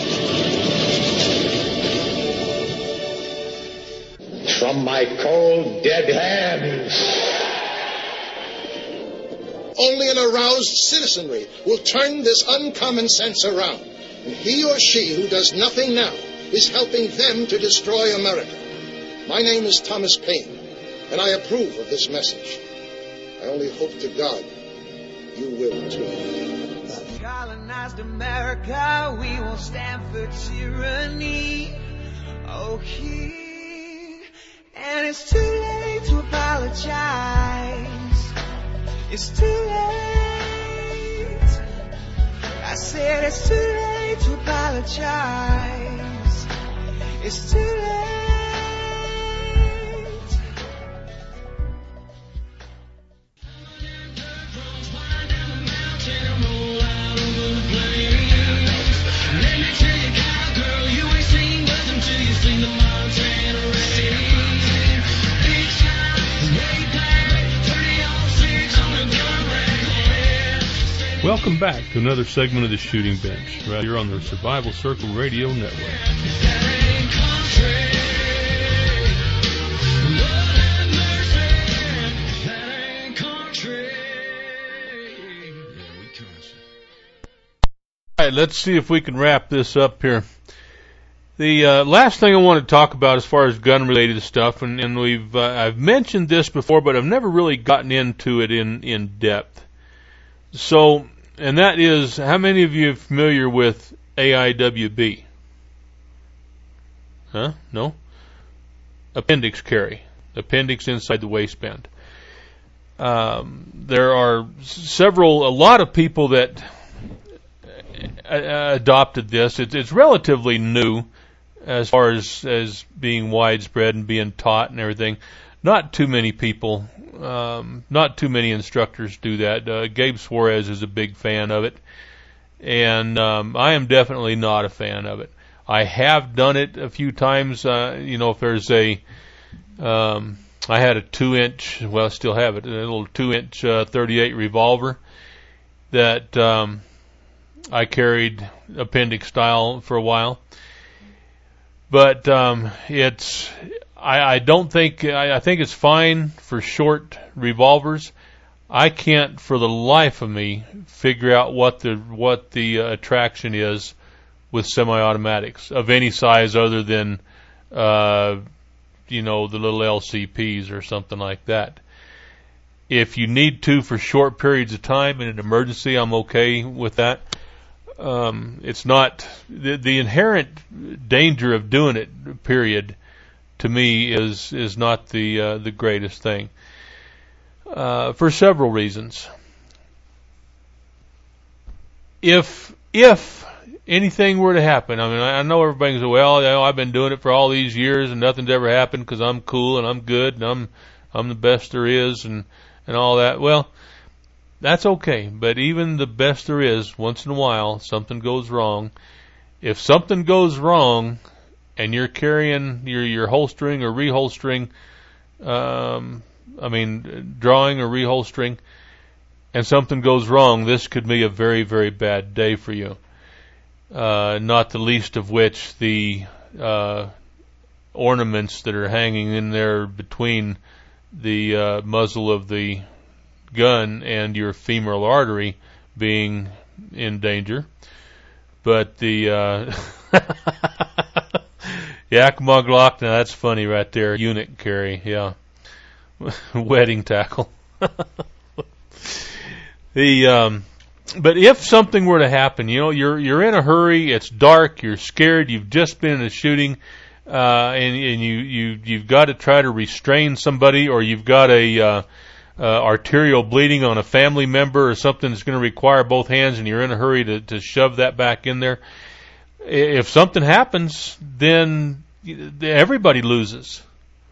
From my cold, dead hands. Only an aroused citizenry will turn this uncommon sense around. And he or she who does nothing now is helping them to destroy America. My name is Thomas Paine, and I approve of this message. I only hope to God you will too. Colonized America, we won't stand for tyranny. Oh, he it's too late to apologize. It's too late. I said it's too late to apologize. It's too late. Welcome back to another segment of the Shooting Bench, right here on the Survival Circle Radio Network. All right, let's see if we can wrap this up here. The last thing I want to talk about as far as gun-related stuff, and I've mentioned this before, but I've never really gotten into it in depth. So, and that is, how many of you are familiar with AIWB? Huh? No? Appendix carry. Appendix inside the waistband. There are a lot of people that adopted this. It's relatively new as far as being widespread and being taught and everything. Not too many people, not too many instructors do that. Gabe Suarez is a big fan of it, and I am definitely not a fan of it. I have done it a few times. If there's I had a 2-inch, well, I still have it, a little 2-inch 38 revolver that I carried appendix style for a while. But I don't think, I think it's fine for short revolvers. I can't for the life of me figure out what the attraction is with semi-automatics of any size other than the little LCPs or something like that. If you need to for short periods of time in an emergency, I'm okay with that. It's not the inherent danger of doing it, period, to me is not the greatest thing, for several reasons. If anything were to happen, I mean, I know everybody can say, well, I've been doing it for all these years and nothing's ever happened because I'm cool and I'm good and I'm the best there is and all that. Well, that's okay, but even the best there is, once in a while, something goes wrong. If something goes wrong and you're carrying, you're holstering or reholstering, drawing or reholstering, and something goes wrong, this could be a very, very bad day for you. Not the least of which the ornaments that are hanging in there between the muzzle of the gun and your femoral artery being in danger. But the Yakima Glock, now that's funny right there. Eunuch carry, yeah. Wedding tackle. But if something were to happen, you're in a hurry, it's dark, you're scared, you've just been in a shooting, and you've got to try to restrain somebody, or you've got a arterial bleeding on a family member or something that's going to require both hands, and you're in a hurry to shove that back in there. If something happens, then everybody loses.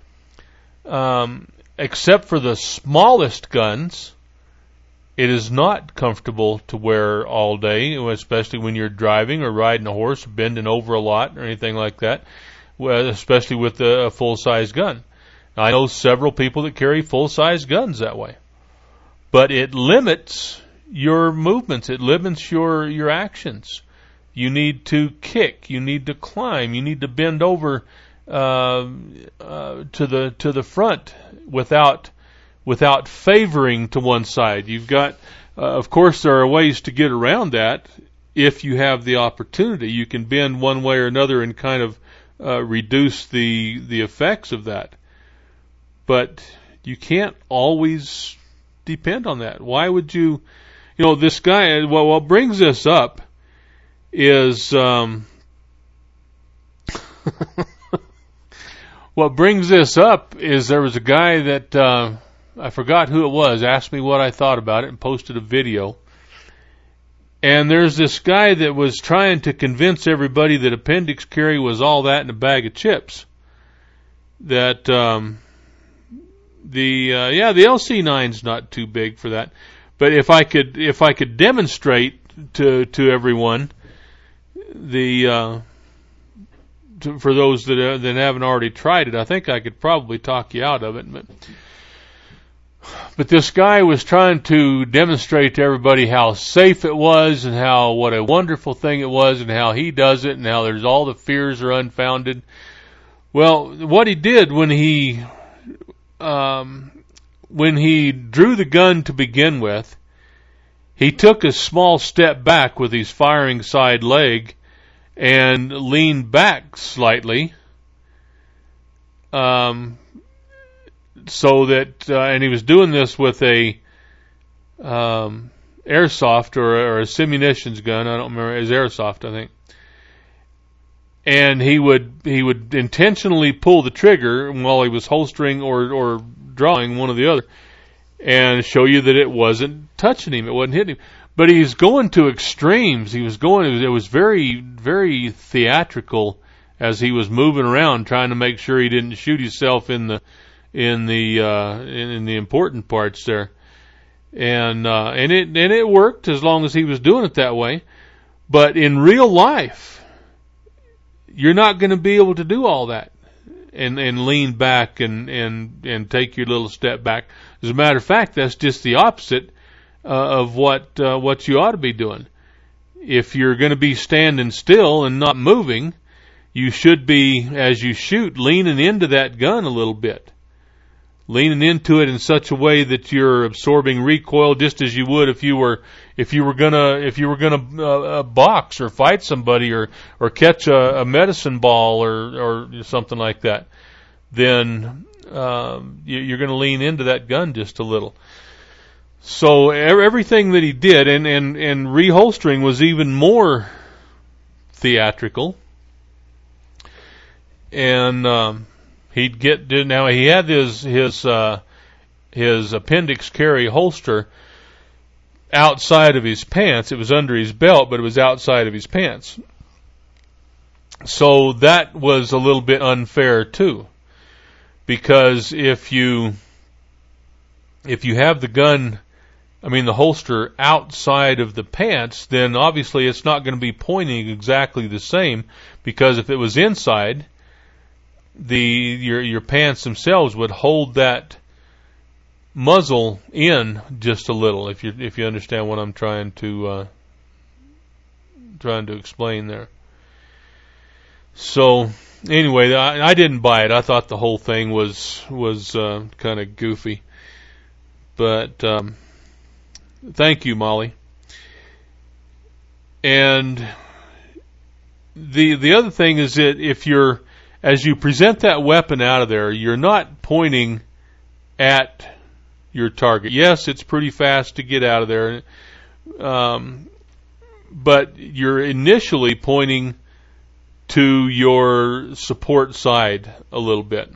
Except for the smallest guns, it is not comfortable to wear all day, especially when you're driving or riding a horse, bending over a lot or anything like that, especially with a full-size gun. I know several people that carry full-size guns that way. But it limits your movements. It limits your actions. You need to kick. You need to climb. You need to bend over to the front without favoring to one side. You've got, of course, there are ways to get around that if you have the opportunity. You can bend one way or another and kind of reduce the effects of that. But you can't always depend on that. Why would you, this guy, what brings this up is, what brings this up is there was a guy that, I forgot who it was, asked me what I thought about it and posted a video. And there's this guy that was trying to convince everybody that appendix carry was all that in a bag of chips. That, the LC9's not too big for that. But if I could demonstrate to everyone for those that haven't already tried it, I think I could probably talk you out of it. But this guy was trying to demonstrate to everybody how safe it was and what a wonderful thing it was and how he does it and how there's all the fears are unfounded. Well, what he did when he drew the gun to begin with, he took a small step back with his firing side leg and leaned back slightly, so that, and he was doing this with a airsoft or a simunitions gun. I don't remember. It was airsoft, I think. And he would intentionally pull the trigger while he was holstering or drawing, one or the other, and show you that it wasn't touching him, it wasn't hitting him. But he's going to extremes. It was very, very theatrical as he was moving around trying to make sure he didn't shoot himself in the important parts there. And it worked as long as he was doing it that way. But in real life, you're not going to be able to do all that and lean back and take your little step back. As a matter of fact, that's just the opposite of what you ought to be doing. If you're going to be standing still and not moving, you should be, as you shoot, leaning into that gun a little bit. Leaning into it in such a way that you're absorbing recoil just as you would if you were gonna box or fight somebody or catch a medicine ball or something like that. Then you're going to lean into that gun just a little. So everything that he did and reholstering was even more theatrical. And he had his appendix carry holster outside of his pants. It was under his belt, but it was outside of his pants. So that was a little bit unfair too, because if you have the gun, the holster outside of the pants, then obviously it's not going to be pointing exactly the same, because if it was inside, your pants themselves would hold that muzzle in just a little, if you understand what I'm trying to explain there. So anyway, I didn't buy it. I thought the whole thing was kind of goofy. But thank you, Molly. And the other thing is that as you present that weapon out of there, you're not pointing at your target. Yes, it's pretty fast to get out of there, but you're initially pointing to your support side a little bit.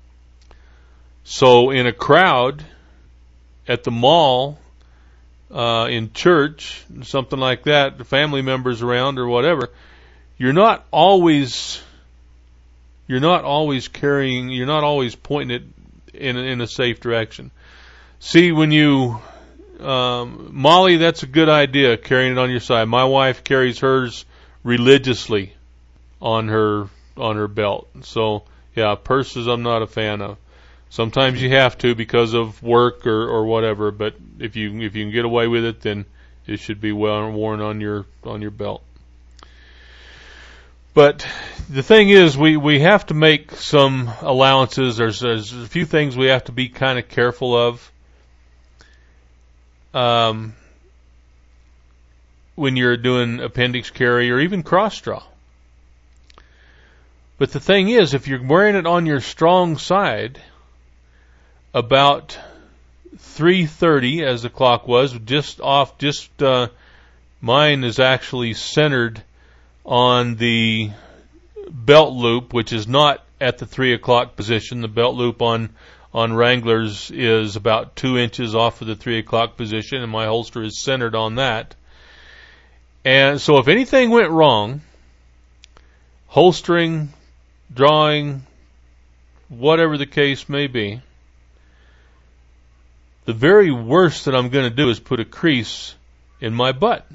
So in a crowd, at the mall, in church, something like that, the family members around or whatever, you're not always pointing it in a safe direction. See, when you, Molly, that's a good idea, carrying it on your side. My wife carries hers religiously on her belt. So yeah, purses I'm not a fan of. Sometimes you have to because of work or whatever, but if you can get away with it, then it should be well worn on your belt. But the thing is, we have to make some allowances. There's a few things we have to be kind of careful of. When you're doing appendix carry or even cross draw. But the thing is, if you're wearing it on your strong side, about 3:30 as the clock was, mine is actually centered on the belt loop, which is not at the 3 o'clock position. The belt loop on Wranglers is about 2 inches off of the 3 o'clock position, and my holster is centered on that. And so if anything went wrong, holstering, drawing, whatever the case may be, the very worst that I'm going to do is put a crease in my butt.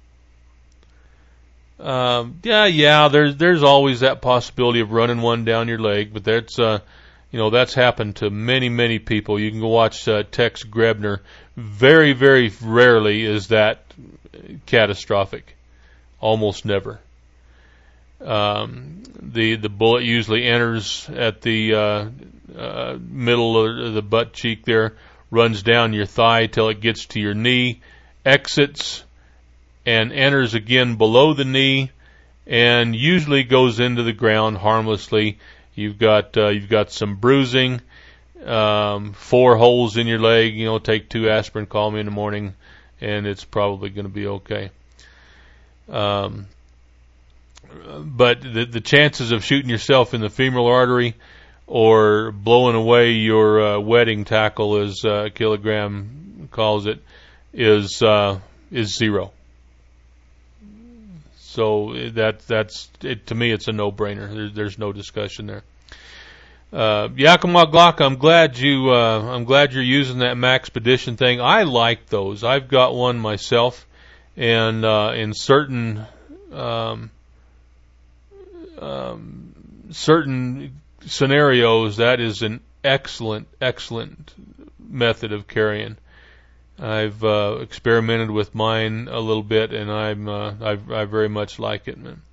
There's always that possibility of running one down your leg, but that's happened to many, many people. You can go watch Tex Grebner. Very, very rarely is that catastrophic. Almost never. The bullet usually enters at the middle of the butt cheek there, runs down your thigh till it gets to your knee, exits and enters again below the knee, and usually goes into the ground harmlessly. You've got some bruising, 4 holes in your leg. Take 2 aspirin, call me in the morning, and it's probably going to be okay. But the chances of shooting yourself in the femoral artery or blowing away your wedding tackle, as Kilogram calls it, is 0. So that's it. To me, it's a no-brainer. There's no discussion there. Yakima Glock, I'm glad you're using that Maxpedition thing. I like those. I've got one myself, and in certain scenarios, that is an excellent method of carrying. I've experimented with mine a little bit, and I very much like it, man.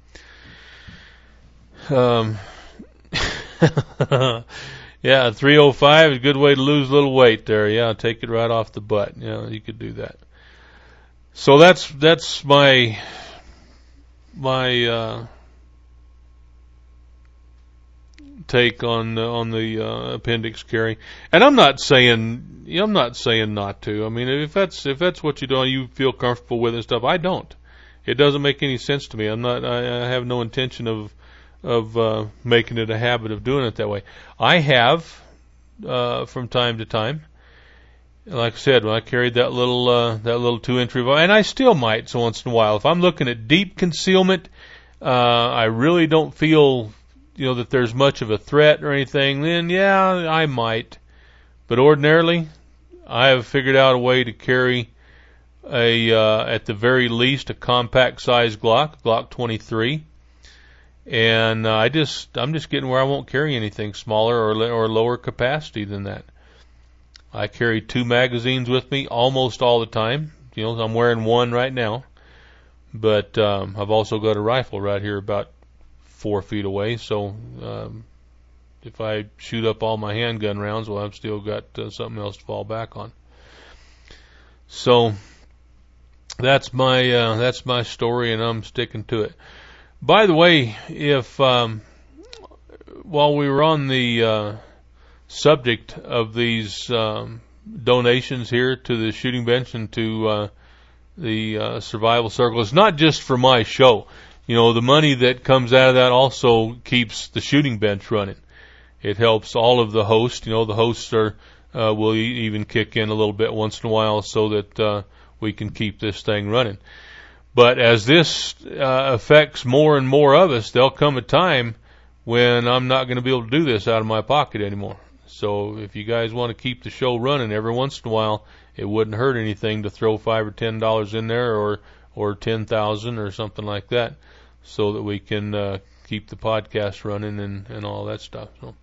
Yeah, 305 is a good way to lose a little weight there. Yeah, take it right off the butt. Yeah, you could do that. So that's my take on the appendix carry. And I'm not saying not to. I mean, if that's what you feel comfortable with and stuff, I don't. It doesn't make any sense to me. I have no intention of making it a habit of doing it that way. I have from time to time. Like I said, when I carried that little 2-inch revolver, and I still might so once in a while. If I'm looking at deep concealment, I really don't feel that there's much of a threat or anything, then yeah, I might. But ordinarily, I have figured out a way to carry at the very least, a compact size Glock 23. And I'm just getting where I won't carry anything smaller or lower capacity than that. I carry 2 magazines with me almost all the time. I'm wearing one right now, but I've also got a rifle right here about 4 feet away. So if I shoot up all my handgun rounds, well, I've still got something else to fall back on. So that's my story, and I'm sticking to it. By the way, if while we were on the subject of these donations here to the shooting bench and to the survival circle, it's not just for my show. The money that comes out of that also keeps the shooting bench running. It helps all of the hosts. The hosts will even kick in a little bit once in a while so that we can keep this thing running. But as this affects more and more of us, there'll come a time when I'm not going to be able to do this out of my pocket anymore. So if you guys want to keep the show running every once in a while, it wouldn't hurt anything to throw $5 or $10 in there, or 10,000 or something like that, so that we can keep the podcast running and all that stuff. So,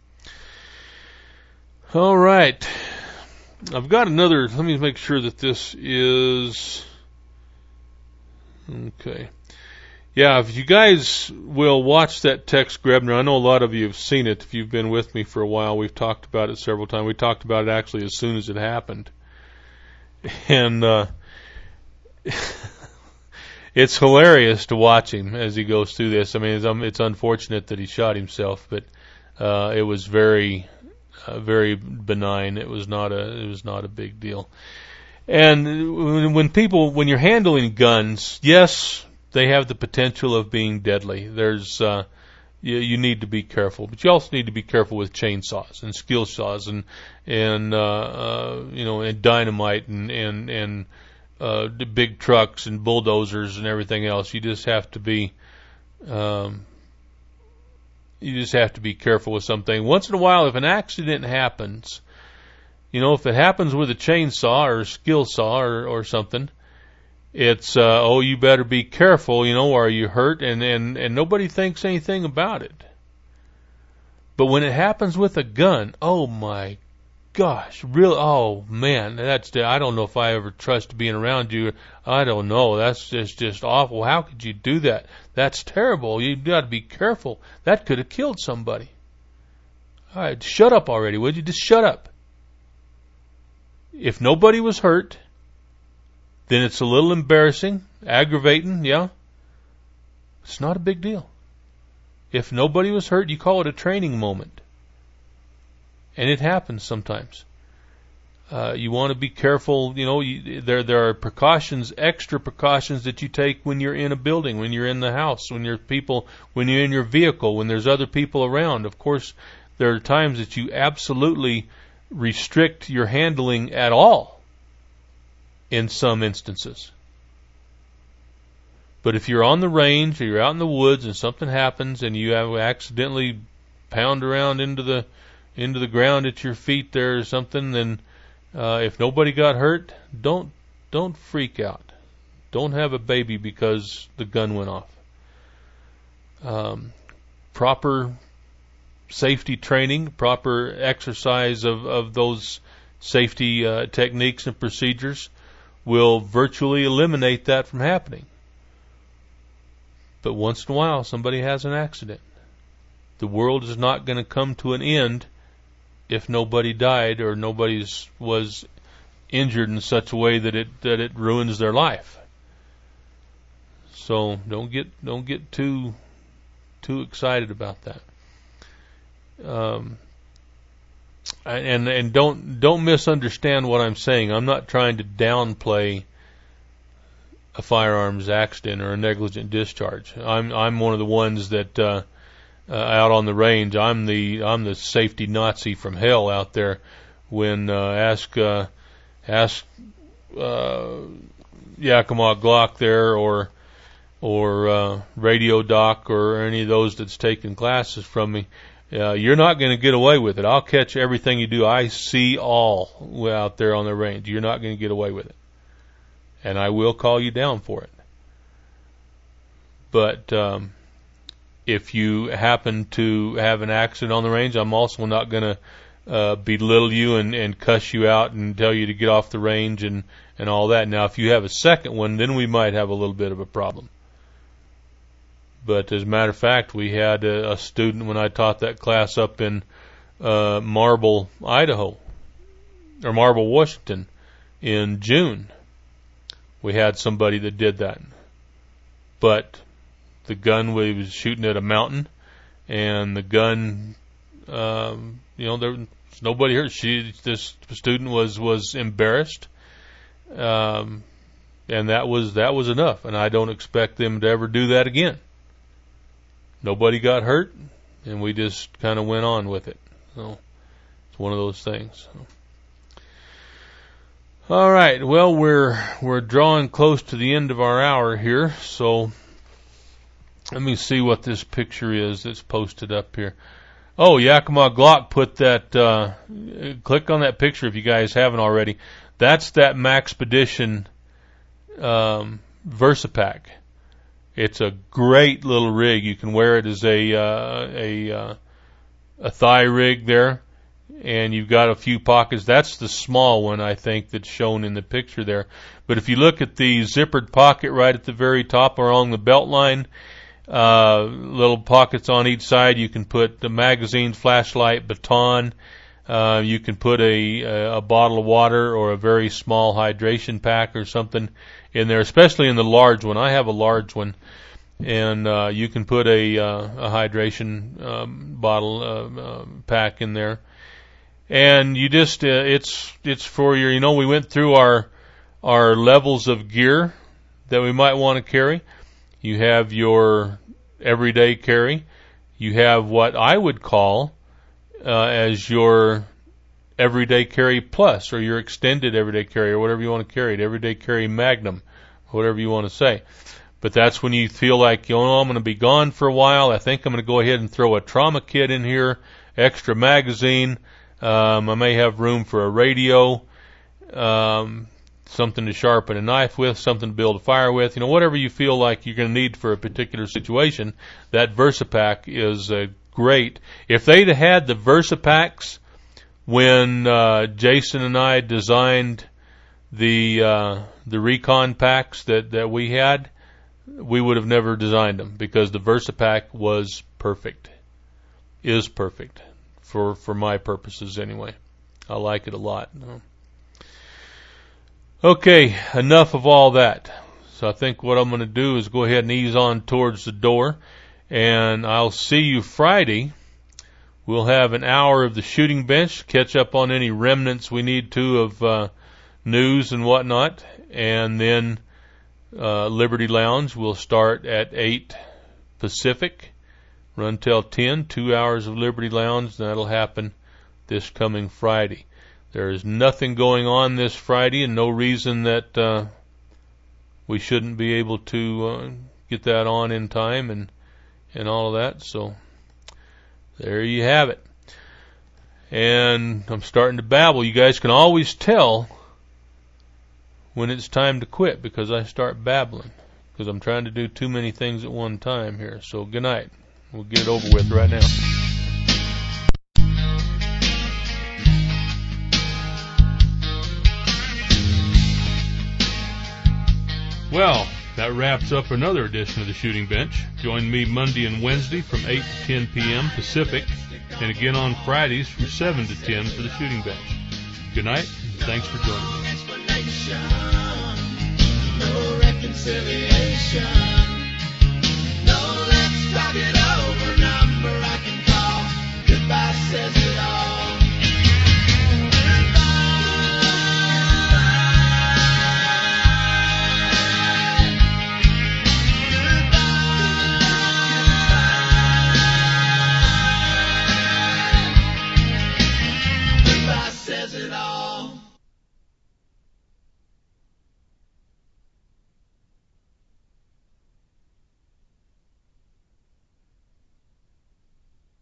all right, I've got another. Let me make sure that this is okay. Yeah, if you guys will watch that Tex Grebner, I know a lot of you have seen it. If you've been with me for a while, we've talked about it several times. We talked about it actually as soon as it happened. And it's hilarious to watch him as he goes through this. I mean, it's unfortunate that he shot himself, but it was very benign. It was not a big deal. And when you're handling guns, yes, they have the potential of being deadly. There's you need to be careful. But you also need to be careful with chainsaws and skill saws and dynamite and the big trucks and bulldozers and everything else. You just have to be careful with something. Once in a while, if an accident happens, if it happens with a chainsaw or a skill saw or something, it's you better be careful, or you hurt, and nobody thinks anything about it. But when it happens with a gun, oh my gosh, really, oh man, I don't know if I ever trust being around you. I don't know, that's just awful. How could you do that? That's terrible. You've got to be careful. That could have killed somebody. All right, shut up already, would you? Just shut up. If nobody was hurt, then it's a little embarrassing, aggravating, yeah. It's not a big deal. If nobody was hurt, you call it a training moment. And it happens sometimes. You want to be careful, there are precautions, extra precautions that you take when you're in a building, when you're in the house, when you're in your vehicle, when there's other people around. Of course, there are times that you absolutely restrict your handling at all in some instances. But if you're on the range or you're out in the woods and something happens and you have accidentally pound around into the ground at your feet there or something, then if nobody got hurt, don't freak out. Don't have a baby because the gun went off. Proper safety training, proper exercise of those safety techniques and procedures will virtually eliminate that from happening. But once in a while, somebody has an accident. The world is not going to come to an end if nobody died or nobody was injured in such a way that it ruins their life. So don't get too excited about that. And don't misunderstand what I'm saying. I'm not trying to downplay a firearms accident or a negligent discharge. I'm one of the ones that out on the range, I'm the safety Nazi from hell out there. When ask Yakima Glock there or Radio Doc or any of those that's taken classes from me. You're not going to get away with it. I'll catch everything you do. I see all out there on the range. You're not going to get away with it. And I will call you down for it. But if you happen to have an accident on the range, I'm also not going to belittle you and cuss you out and tell you to get off the range and all that. Now, if you have a second one, then we might have a little bit of a problem. But as a matter of fact, we had a student when I taught that class up in Marble, Idaho, or Marble, Washington, in June. We had somebody that did that. But the gun, we was shooting at a mountain, and the gun, there was nobody hurt. This student was embarrassed, and that was enough. And I don't expect them to ever do that again. Nobody got hurt, and we just kind of went on with it. So it's one of those things. All right. Well, we're drawing close to the end of our hour here, so let me see what this picture is that's posted up here. Oh, Yakima Glock put that. Click on that picture if you guys haven't already. That's that Maxpedition VersaPack. It's a great little rig. You can wear it as a thigh rig there, and you've got a few pockets. That's the small one, I think, that's shown in the picture there. But if you look at the zippered pocket right at the very top along the belt line, little pockets on each side, you can put the magazine, flashlight, baton. You can put a bottle of water or a very small hydration pack or something in there, especially in the large one. I have a large one, and you can put a hydration bottle pack in there. And you just it's for your, we went through our levels of gear that we might want to carry. You have your everyday carry. you have what I would call as your everyday carry plus, or your extended everyday carry, or whatever you want to carry it, everyday carry magnum, whatever you want to say. But that's when you feel like, I'm going to be gone for a while. I think I'm going to go ahead and throw a trauma kit in here, extra magazine. I may have room for a radio, something to sharpen a knife with, something to build a fire with. Whatever you feel like you're going to need for a particular situation, that VersaPack is great. If they'd have had the VersaPacks when Jason and I designed the recon packs that we had, we would have never designed them, because the VersaPack was perfect, is perfect for my purposes anyway. I like it a lot. Okay, enough of all that. So I think what I'm going to do is go ahead and ease on towards the door, and I'll see you Friday. We'll have an hour of the shooting bench, catch up on any remnants we need to of news and whatnot, and then Liberty Lounge will start at 8 Pacific, run till 10, 2 hours of Liberty Lounge, and that'll happen this coming Friday. There is nothing going on this Friday, and no reason that we shouldn't be able to get that on in time and all of that. So there you have it. And I'm starting to babble. You guys can always tell when it's time to quit, because I start babbling, because I'm trying to do too many things at one time here. So good night. We'll get it over with right now. Well, that wraps up another edition of the Shooting Bench. Join me Monday and Wednesday from 8 to 10 p.m. Pacific, and again on Fridays from 7 to 10 for the Shooting Bench. Good night, and thanks for joining me. No reconciliation. No, let's talk it over. Number I can call. Goodbye says it all.